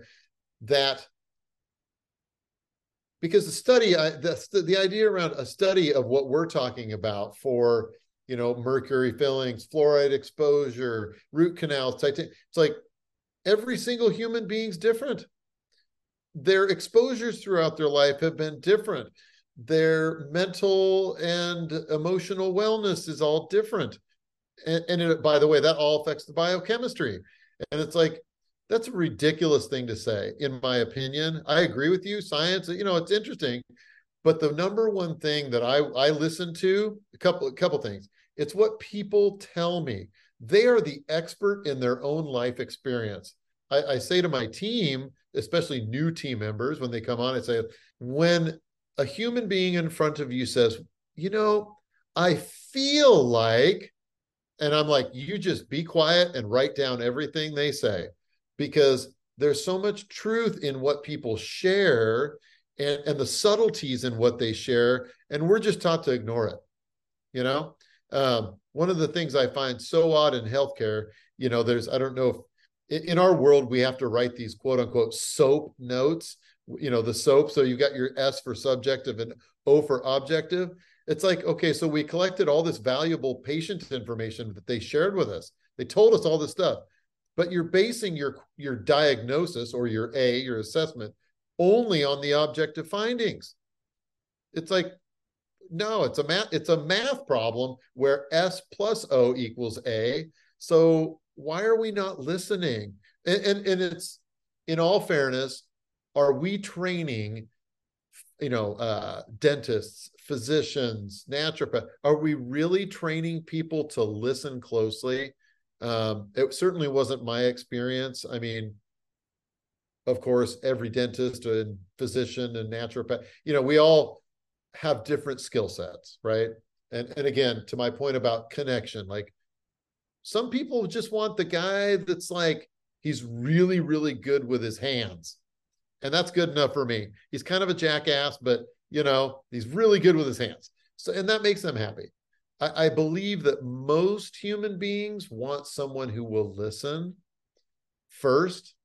because the idea around a study of what we're talking about for mercury fillings, fluoride exposure, root canals, titanium. It's like every single human being's different. Their exposures throughout their life have been different. Their mental and emotional wellness is all different. And by the way, that all affects the biochemistry. And it's like, that's a ridiculous thing to say, in my opinion. I agree with you. Science, it's interesting. But the number one thing that I listen to, a couple things. It's what people tell me. They are the expert in their own life experience. I say to my team, especially new team members, when they come on, I say, when a human being in front of you says, I feel like, and I'm like, you just be quiet and write down everything they say, because there's so much truth in what people share and the subtleties in what they share, and we're just taught to ignore it. One of the things I find so odd in healthcare, I don't know if in our world we have to write these quote unquote SOAP notes, the SOAP. So you got your S for subjective and O for objective. It's like, okay, so we collected all this valuable patient information that they shared with us. They told us all this stuff, but you're basing your diagnosis or your assessment only on the objective findings. It's like, no, it's a math problem where S plus O equals A. So why are we not listening? And it's, in all fairness, are we training, dentists, physicians, naturopaths? Are we really training people to listen closely? It certainly wasn't my experience. I mean, of course, every dentist and physician and naturopath, we all have different skill sets, right? And again, to my point about connection, like some people just want the guy that's like, he's really, really good with his hands. And that's good enough for me. He's kind of a jackass, but he's really good with his hands. So, and that makes them happy. I believe that most human beings want someone who will listen first.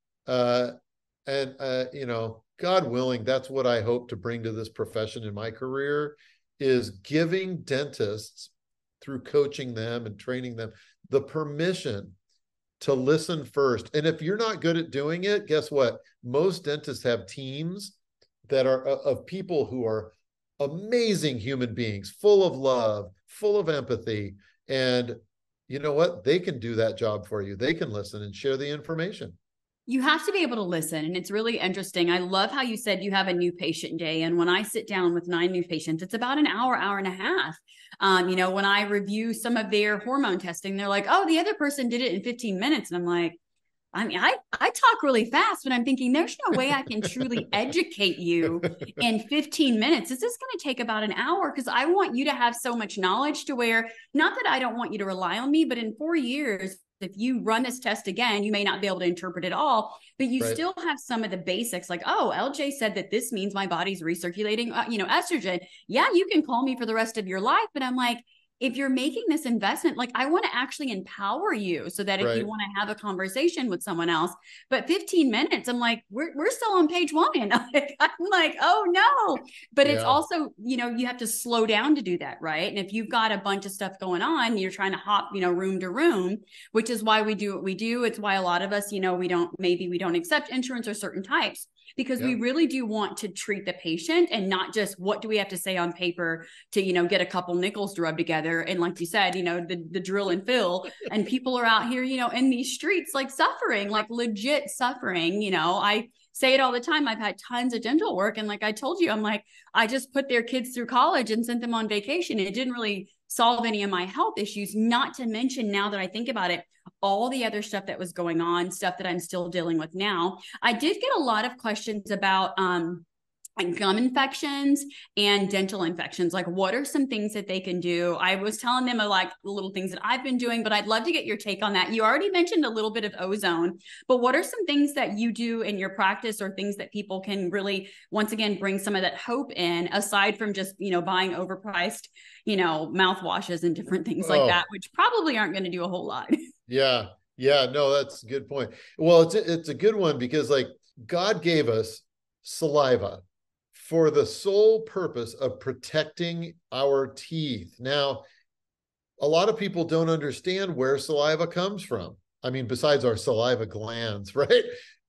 God willing, that's what I hope to bring to this profession in my career, is giving dentists, through coaching them and training them, the permission to listen first. And if you're not good at doing it, guess what? Most dentists have teams that are of people who are amazing human beings, full of love, full of empathy. And you know what? They can do that job for you. They can listen and share the information. You have to be able to listen. And it's really interesting. I love how you said you have a new patient day. And when I sit down with 9 new patients, it's about an hour, hour and a half. When I review some of their hormone testing, they're like, oh, the other person did it in 15 minutes. And I'm like, I talk really fast, but I'm thinking there's no way I can truly educate you in 15 minutes. This is going to take about an hour because I want you to have so much knowledge to where, not that I don't want you to rely on me, but in 4 years, if you run this test again, you may not be able to interpret it all, but you Right. still have some of the basics like, oh, LJ said that this means my body's recirculating, estrogen. Yeah, you can call me for the rest of your life. But I'm like, if you're making this investment, like I want to actually empower you so that if you Right. want to have a conversation with someone else, but 15 minutes, I'm like, we're still on page one. I'm like, oh no. But it's Yeah. also, you have to slow down to do that, right? And if you've got a bunch of stuff going on, you're trying to hop, room to room, which is why we do what we do. It's why a lot of us, we don't accept insurance or certain types because we Yeah. really do want to treat the patient and not just what do we have to say on paper to, get a couple nickels to rub together. And like you said, the drill and fill, and people are out here, in these streets, like suffering, like legit suffering. I say it all the time. I've had tons of dental work. And like I told you, I'm like, I just put their kids through college and sent them on vacation. It didn't really solve any of my health issues, not to mention, now that I think about it, all the other stuff that was going on, stuff that I'm still dealing with now. I did get a lot of questions about like gum infections and dental infections. Like, what are some things that they can do? I was telling them like the little things that I've been doing, but I'd love to get your take on that. You already mentioned a little bit of ozone, but what are some things that you do in your practice, or things that people can really, once again, bring some of that hope in, aside from just, buying overpriced, mouthwashes and different things like that, Oh, which probably aren't going to do a whole lot. yeah. Yeah. No, that's a good point. Well, it's a good one because like God gave us saliva for the sole purpose of protecting our teeth. Now, a lot of people don't understand where saliva comes from. I mean, besides our saliva glands, right?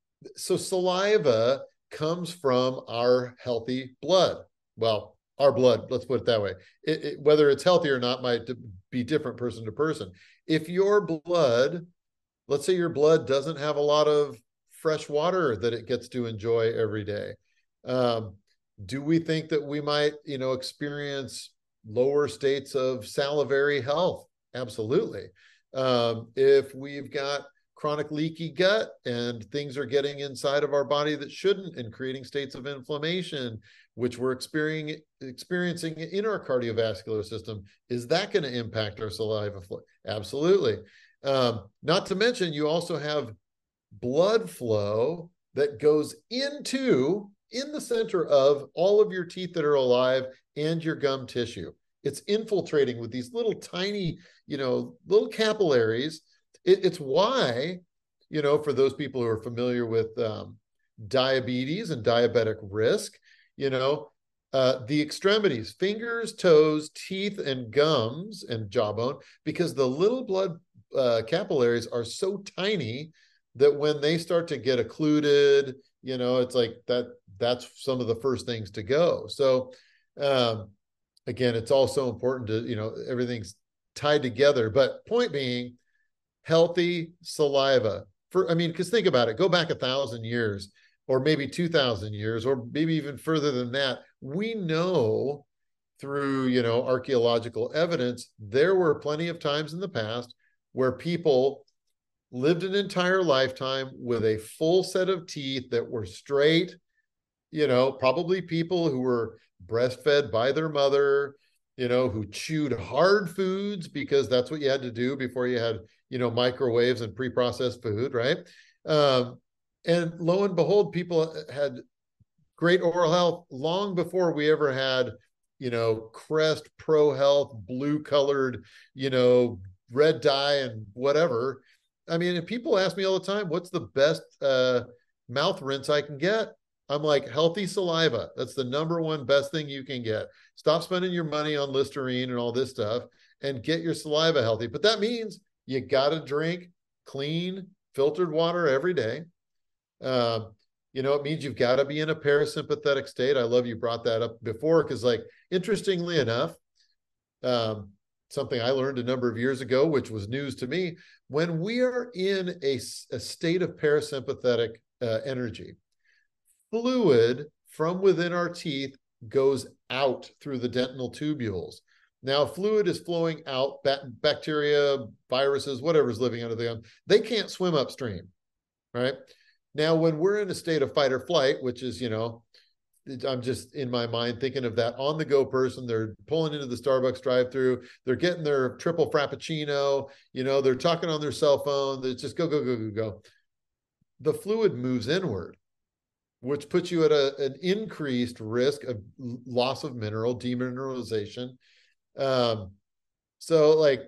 So saliva comes from our healthy blood. Well, our blood, let's put it that way. Whether it's healthy or not might be different person to person. If your blood, let's say your blood doesn't have a lot of fresh water that it gets to enjoy every day, um, do we think that we might, experience lower states of salivary health? Absolutely. If we've got chronic leaky gut and things are getting inside of our body that shouldn't and creating states of inflammation, which we're experiencing in our cardiovascular system, is that going to impact our saliva flow? Absolutely. Not to mention, you also have blood flow that goes in the center of all of your teeth that are alive and your gum tissue. It's infiltrating with these little tiny, little capillaries. It's why, for those people who are familiar with diabetes and diabetic risk, the extremities, fingers, toes, teeth, and gums and jawbone, because the little blood capillaries are so tiny that when they start to get occluded, it's like that's some of the first things to go. So again, it's also important to, everything's tied together. But point being, healthy saliva. Because think about it, go back 1,000 years, or maybe 2,000 years, or maybe even further than that. We know through, archaeological evidence, there were plenty of times in the past where people lived an entire lifetime with a full set of teeth that were straight, probably people who were breastfed by their mother, who chewed hard foods because that's what you had to do before you had, microwaves and pre-processed food, right? And lo and behold, people had great oral health long before we ever had, Crest Pro Health, blue colored, red dye and whatever. I mean, and people ask me all the time, what's the best mouth rinse I can get? I'm like, healthy saliva. That's the number one best thing you can get. Stop spending your money on Listerine and all this stuff and get your saliva healthy. But that means you got to drink clean, filtered water every day. It means you've got to be in a parasympathetic state. I love you brought that up before because, like, interestingly enough, something I learned a number of years ago, which was news to me. When we are in a state of parasympathetic energy, fluid from within our teeth goes out through the dentinal tubules. Now, fluid is flowing out, bacteria, viruses, whatever's living under the gum, they can't swim upstream, right? Now, when we're in a state of fight or flight, which is, I'm just in my mind thinking of that on the go person. They're pulling into the Starbucks drive through. They're getting their triple frappuccino. They're talking on their cell phone. They just go, go, go, go, go. The fluid moves inward, which puts you at an increased risk of loss of mineral, demineralization. So like,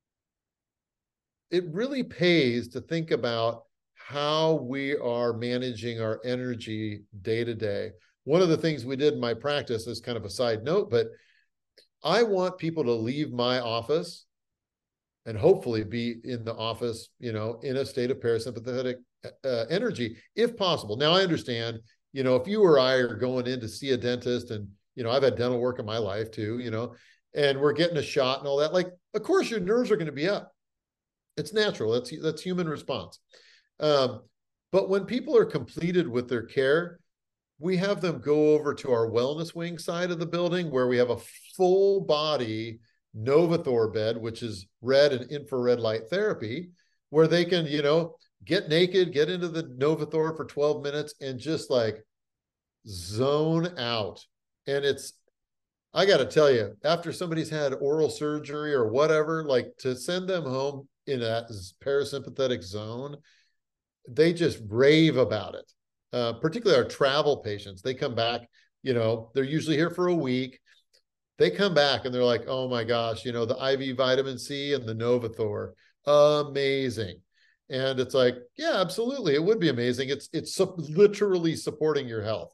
it really pays to think about how we are managing our energy day to day. One of the things we did in my practice is kind of a side note, but I want people to leave my office and hopefully be in the office, in a state of parasympathetic energy, if possible. Now, I understand, if you or I are going in to see a dentist, and, I've had dental work in my life too, and we're getting a shot and all that, like, of course your nerves are going to be up. It's natural. That's human response. But when people are completed with their care, we have them go over to our wellness wing side of the building, where we have a full body Novathor bed, which is red and infrared light therapy, where they can, get naked, get into the Novathor for 12 minutes and just like zone out. And I got to tell you, after somebody's had oral surgery or whatever, like, to send them home in that parasympathetic zone, they just rave about it. Particularly our travel patients, they come back, they're usually here for a week. They come back and they're like, oh my gosh, the IV vitamin C and the Novathor, amazing. And it's like, yeah, absolutely, it would be amazing. It's literally supporting your health,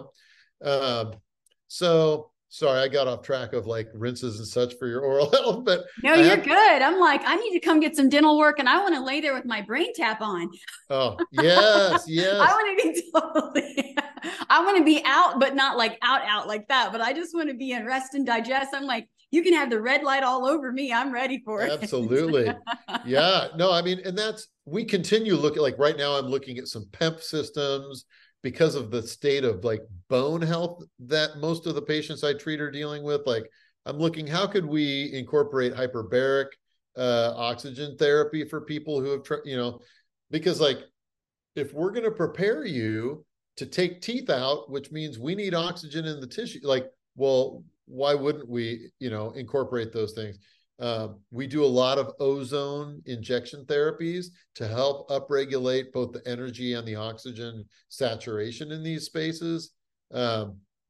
so sorry, I got off track of like rinses and such for your oral health, but no, you're good. I'm like, I need to come get some dental work, and I want to lay there with my brain tap on. Oh, yes, yes. I want to be totally, I want to be out, but not like out like that. But I just want to be in rest and digest. I'm like, you can have the red light all over me. I'm ready for it. Absolutely. Yeah. No, I mean, and we continue looking, like right now I'm looking at some PEMF systems because of the state of like bone health that most of the patients I treat are dealing with. Like, I'm looking, how could we incorporate hyperbaric oxygen therapy for people who have, because like, if we're going to prepare you to take teeth out, which means we need oxygen in the tissue, like, well, why wouldn't we, incorporate those things? We do a lot of ozone injection therapies to help upregulate both the energy and the oxygen saturation in these spaces. Yeah,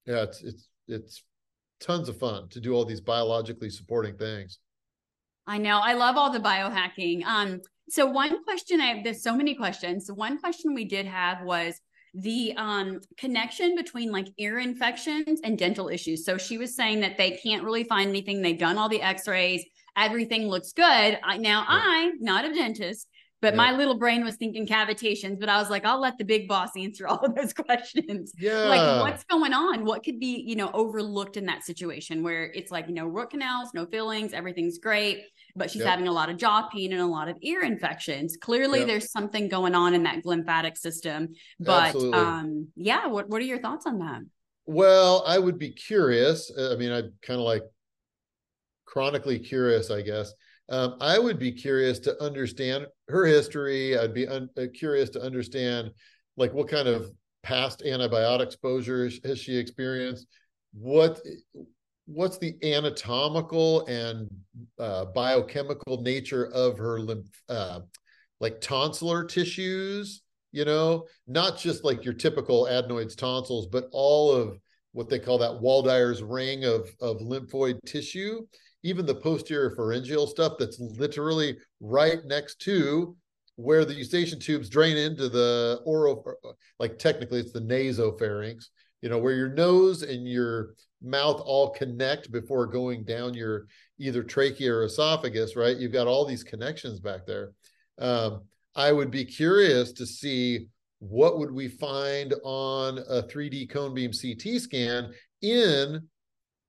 it's tons of fun to do all these biologically supporting things. I know. I love all the biohacking. So one question, there's so many questions. One question we did have was the connection between like ear infections and dental issues. So she was saying that they can't really find anything. They've done all the x-rays. Everything looks good. I'm not a dentist, but my little brain was thinking cavitations, but I was like, I'll let the big boss answer all of those questions. Yeah. Like, what's going on? What could be, overlooked in that situation where it's like, root canals, no fillings, everything's great, but she's having a lot of jaw pain and a lot of ear infections. Clearly there's something going on in that lymphatic system. But what are your thoughts on that? Well, I would be curious. I mean, I'm kind of like chronically curious, I guess. I would be curious to understand her history. I'd be curious to understand like what kind of past antibiotic exposure has she experienced? What's the anatomical and biochemical nature of her like tonsillar tissues? Not just like your typical adenoids, tonsils, but all of what they call that Waldeyer's ring of lymphoid tissue. Even the posterior pharyngeal stuff that's literally right next to where the eustachian tubes drain into the like technically it's the nasopharynx, where your nose and your mouth all connect before going down your either trachea or esophagus, right? You've got all these connections back there. I would be curious to see what would we find on a 3D cone beam CT scan in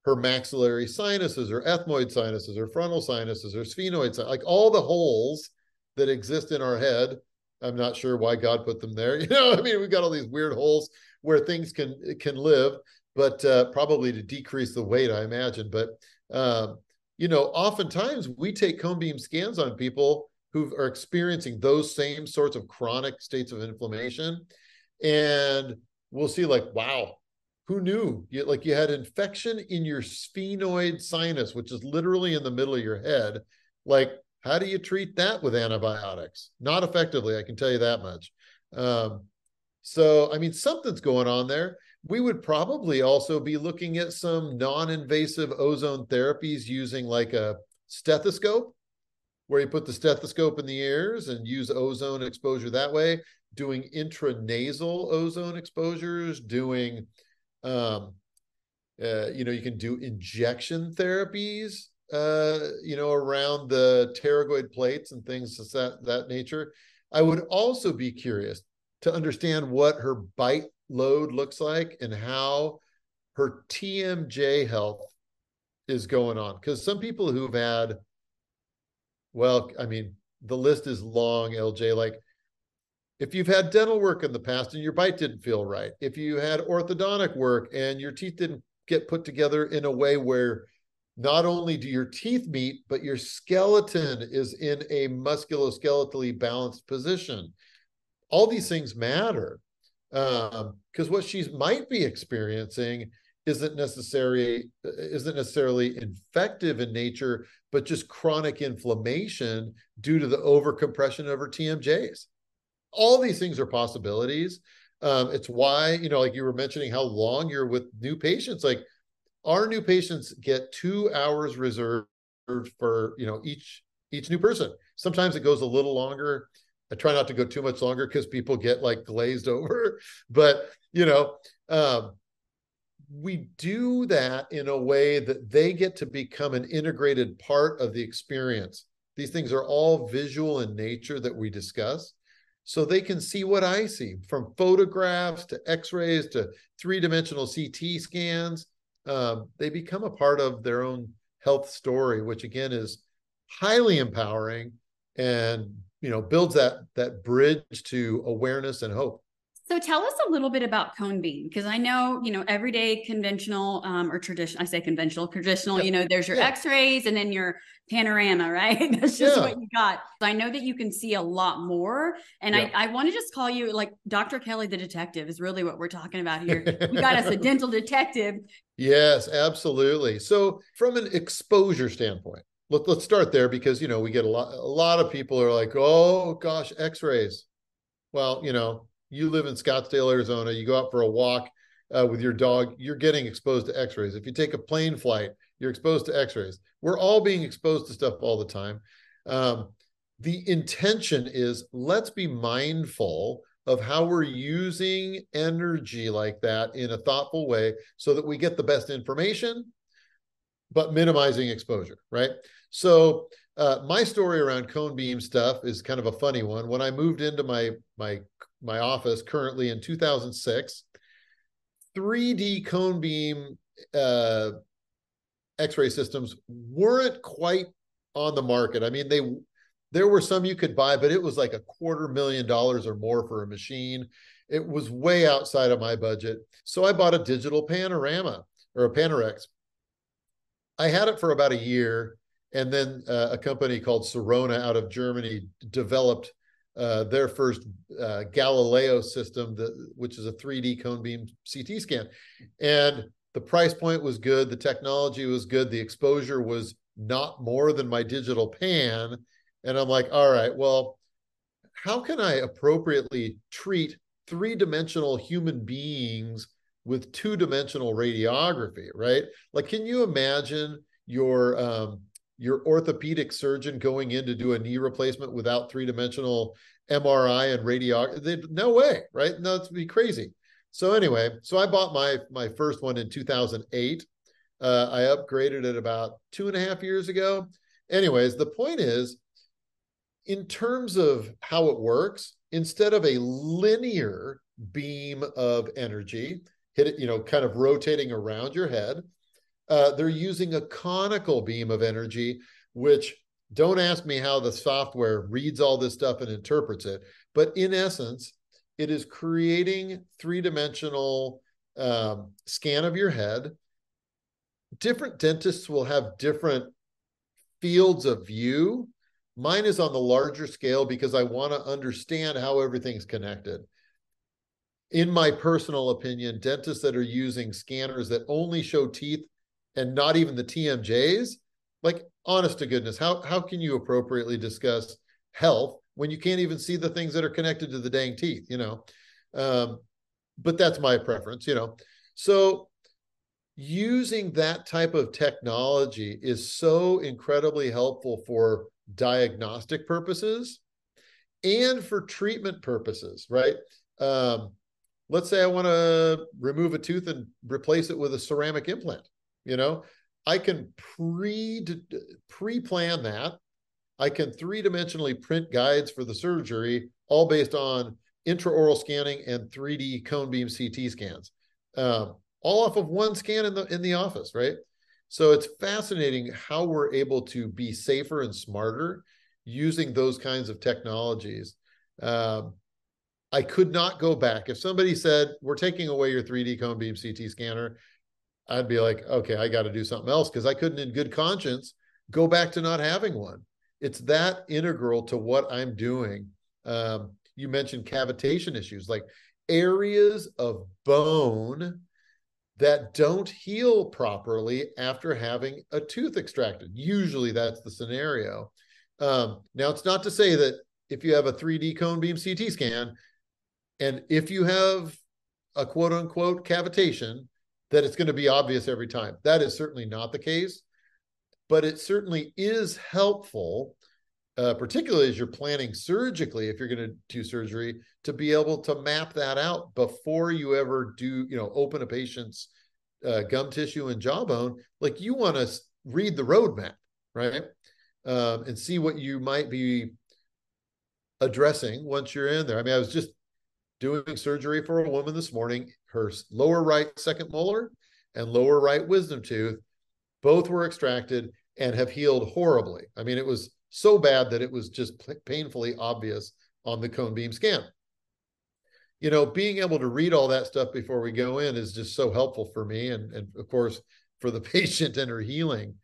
her maxillary sinuses or ethmoid sinuses or frontal sinuses or sphenoid, like all the holes that exist in our head. I'm not sure why God put them there. I mean, we've got all these weird holes where things can live, but probably to decrease the weight, I imagine. But oftentimes we take cone beam scans on people who are experiencing those same sorts of chronic states of inflammation, and we'll see, like, wow, who knew? You had infection in your sphenoid sinus, which is literally in the middle of your head. Like, how do you treat that with antibiotics? Not effectively, I can tell you that much. So, I mean, something's going on there. We would probably also be looking at some non-invasive ozone therapies using like a stethoscope, where you put the stethoscope in the ears and use ozone exposure that way, doing intranasal ozone exposures, doing, you can do injection therapies, around the pterygoid plates and things of that nature. I would also be curious to understand what her bite load looks like and how her TMJ health is going on. Because some people who've had, well, I mean, the list is long, LJ. Like, if you've had dental work in the past and your bite didn't feel right, if you had orthodontic work and your teeth didn't get put together in a way where not only do your teeth meet, but your skeleton is in a musculoskeletally balanced position. All these things matter, because what she might be experiencing isn't necessarily infective in nature, but just chronic inflammation due to the overcompression of her TMJs. All these things are possibilities. It's why, like you were mentioning, how long you're with new patients. Like, our new patients get 2 hours reserved for, each new person. Sometimes it goes a little longer. I try not to go too much longer because people get like glazed over. But, we do that in a way that they get to become an integrated part of the experience. These things are all visual in nature that we discuss. So they can see what I see, from photographs to x-rays to three-dimensional CT scans. They become a part of their own health story, which again is highly empowering and builds that bridge to awareness and hope. So tell us a little bit about cone beam, because I know, everyday conventional or traditional, I say conventional, traditional, there's your x-rays and then your panorama, right? That's just what you got. I know that you can see a lot more. And I want to just call you like Dr. Kelly, the detective is really what we're talking about here. You got us a dental detective. Yes, absolutely. So from an exposure standpoint, let's start there, because, we get a lot of people are like, oh gosh, x-rays. Well, you live in Scottsdale, Arizona, you go out for a walk with your dog, you're getting exposed to x-rays. If you take a plane flight, you're exposed to x-rays. We're all being exposed to stuff all the time. The intention is, let's be mindful of how we're using energy like that in a thoughtful way so that we get the best information, but minimizing exposure, right? So my story around cone beam stuff is kind of a funny one. When I moved into my office currently in 2006, 3D cone beam x-ray systems weren't quite on the market. I mean, there were some you could buy, but it was like $250,000 or more for a machine. It was way outside of my budget. So I bought a digital panorama, or a Panorex. I had it for about a year, and then a company called Sirona out of Germany developed their first Galileo system, which is a 3D cone beam CT scan. And the price point was good. The technology was good. The exposure was not more than my digital pan. And I'm like, all right, well, how can I appropriately treat three-dimensional human beings with two-dimensional radiography, right? Like, can you imagine your orthopedic surgeon going in to do a knee replacement without three-dimensional MRI and radiography? No way, right? No, it'd be crazy. So anyway, I bought my first one in 2008. I upgraded it about 2.5 years ago. Anyways, the point is, in terms of how it works, instead of a linear beam of energy, hit it, kind of rotating around your head, They're using a conical beam of energy, which, don't ask me how the software reads all this stuff and interprets it, but in essence, it is creating three-dimensional scan of your head. Different dentists will have different fields of view. Mine is on the larger scale because I want to understand how everything's connected. In my personal opinion, dentists that are using scanners that only show teeth and not even the TMJs, like, honest to goodness, how can you appropriately discuss health when you can't even see the things that are connected to the dang teeth, you know? But that's my preference, you know? So using that type of technology is so incredibly helpful for diagnostic purposes and for treatment purposes, right? Let's say I want to remove a tooth and replace it with a ceramic implant. You know, I can pre-plan that. I can three-dimensionally print guides for the surgery, all based on intraoral scanning and 3D cone beam CT scans, all off of one scan in the office, right? So it's fascinating how we're able to be safer and smarter using those kinds of technologies. I could not go back. If somebody said, we're taking away your 3D cone beam CT scanner, I'd be like, okay, I got to do something else, because I couldn't in good conscience go back to not having one. It's that integral to what I'm doing. You mentioned cavitation issues, like areas of bone that don't heal properly after having a tooth extracted. Usually that's the scenario. Now, it's not to say that if you have a 3D cone beam CT scan, and if you have a quote unquote cavitation, that it's going to be obvious every time. That is certainly not the case, but it certainly is helpful, particularly as you're planning surgically, if you're going to do surgery, to be able to map that out before you ever do, you know, open a patient's gum tissue and jawbone. Like, you want to read the roadmap, right? And see what you might be addressing once you're in there. I mean, I was just doing surgery for a woman this morning. Her lower right second molar and lower right wisdom tooth both were extracted and have healed horribly. I mean, it was so bad that it was just painfully obvious on the cone beam scan. You know, being able to read all that stuff before we go in is just so helpful for me, and of course for the patient and her healing.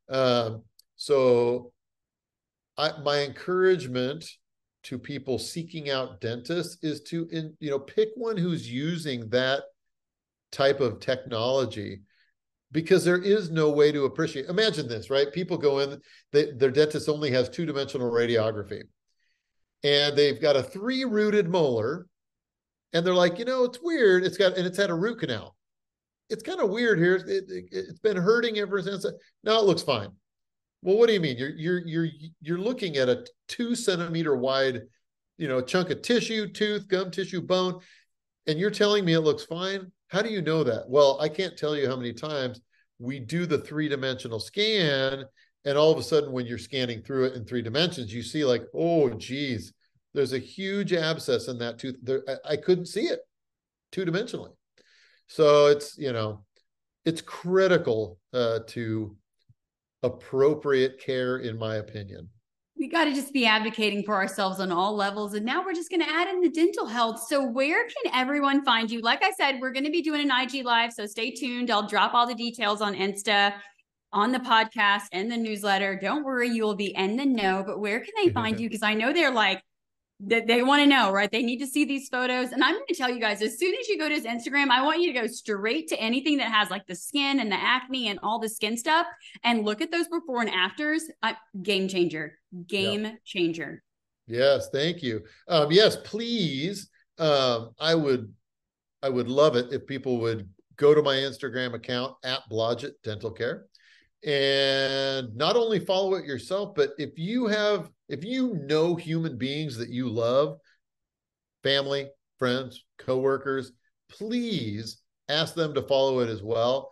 So my encouragement to people seeking out dentists is to, pick one who's using that type of technology, because there is no way to appreciate. Imagine this, right? People go in, their dentist only has two-dimensional radiography, and they've got a 3-rooted molar, and they're like, it's weird. It's had a root canal. It's kind of weird here. It's been hurting ever since. Now it looks fine. Well, what do you mean? You're looking at a 2-centimeter wide, chunk of tissue, tooth, gum tissue, bone, and you're telling me it looks fine? How do you know that? Well, I can't tell you how many times we do the 3-dimensional scan, and all of a sudden when you're scanning through it in 3 dimensions, you see like, oh, geez, there's a huge abscess in that tooth. I couldn't see it 2-dimensionally. So it's critical to appropriate care, in my opinion. We got to just be advocating for ourselves on all levels. And now we're just going to add in the dental health. So where can everyone find you? Like I said, we're going to be doing an IG live, so stay tuned. I'll drop all the details on Insta, on the podcast, and the newsletter. Don't worry, you will be in the know. But where can they find you? Because I know they're like, they want to know, right? They need to see these photos. And I'm going to tell you guys, as soon as you go to his Instagram, I want you to go straight to anything that has like the skin and the acne and all the skin stuff, and look at those before and afters. Game changer. Game changer. Yes. Thank you. Yes, please. I would love it if people would go to my Instagram account at Blodgett Dental Care, and not only follow it yourself, but if you know human beings that you love, family, friends, coworkers, please ask them to follow it as well.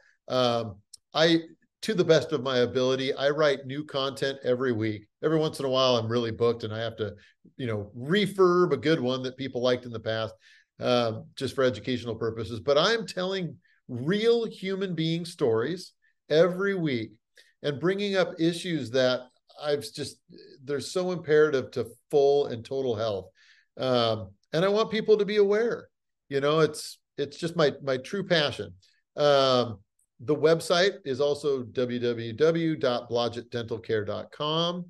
To the best of my ability, I write new content every week. Every once in a while, I'm really booked and I have to, refurb a good one that people liked in the past, just for educational purposes. But I'm telling real human being stories, every week and bringing up issues that they're so imperative to full and total health. And I want people to be aware. It's just my true passion. The website is also www.blodgettdentalcare.com.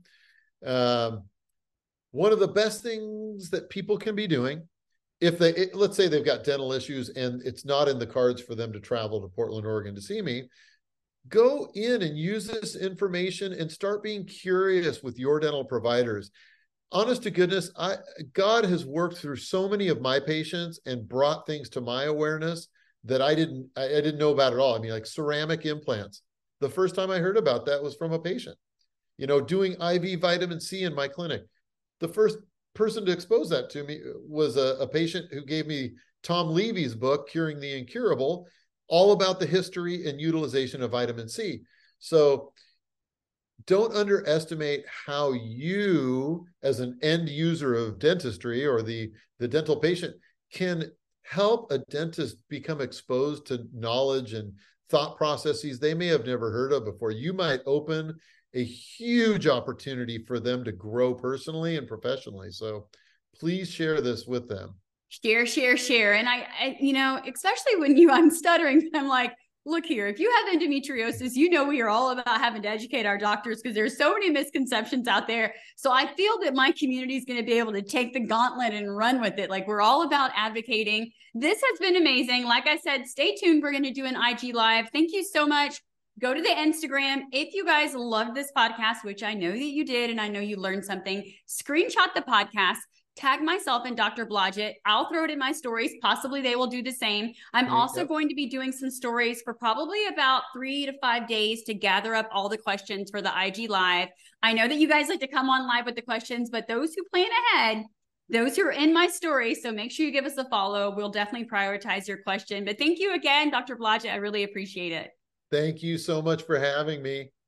One of the best things that people can be doing, let's say they've got dental issues and it's not in the cards for them to travel to Portland, Oregon to see me, go in and use this information and start being curious with your dental providers. Honest to goodness, God has worked through so many of my patients and brought things to my awareness that I didn't know about at all. I mean, like ceramic implants. The first time I heard about that was from a patient. Doing IV vitamin C in my clinic. The first person to expose that to me was a patient who gave me Tom Levy's book, Curing the Incurable, all about the history and utilization of vitamin C. So don't underestimate how you, as an end user of dentistry or the dental patient, can help a dentist become exposed to knowledge and thought processes they may have never heard of before. You might open a huge opportunity for them to grow personally and professionally. So please share this with them. Share. And I especially when I'm stuttering, I'm like, look here, if you have endometriosis, we are all about having to educate our doctors because there's so many misconceptions out there. So I feel that my community is going to be able to take the gauntlet and run with it. Like, we're all about advocating. This has been amazing. Like I said, stay tuned. We're going to do an IG live. Thank you so much. Go to the Instagram. If you guys loved this podcast, which I know that you did, and I know you learned something, screenshot the podcast. Tag myself and Dr. Blodgett. I'll throw it in my stories. Possibly they will do the same. I'm also going to be doing some stories for probably about 3 to 5 days to gather up all the questions for the IG live. I know that you guys like to come on live with the questions, but those who plan ahead, those who are in my story, so make sure you give us a follow. We'll definitely prioritize your question. But thank you again, Dr. Blodgett. I really appreciate it. Thank you so much for having me.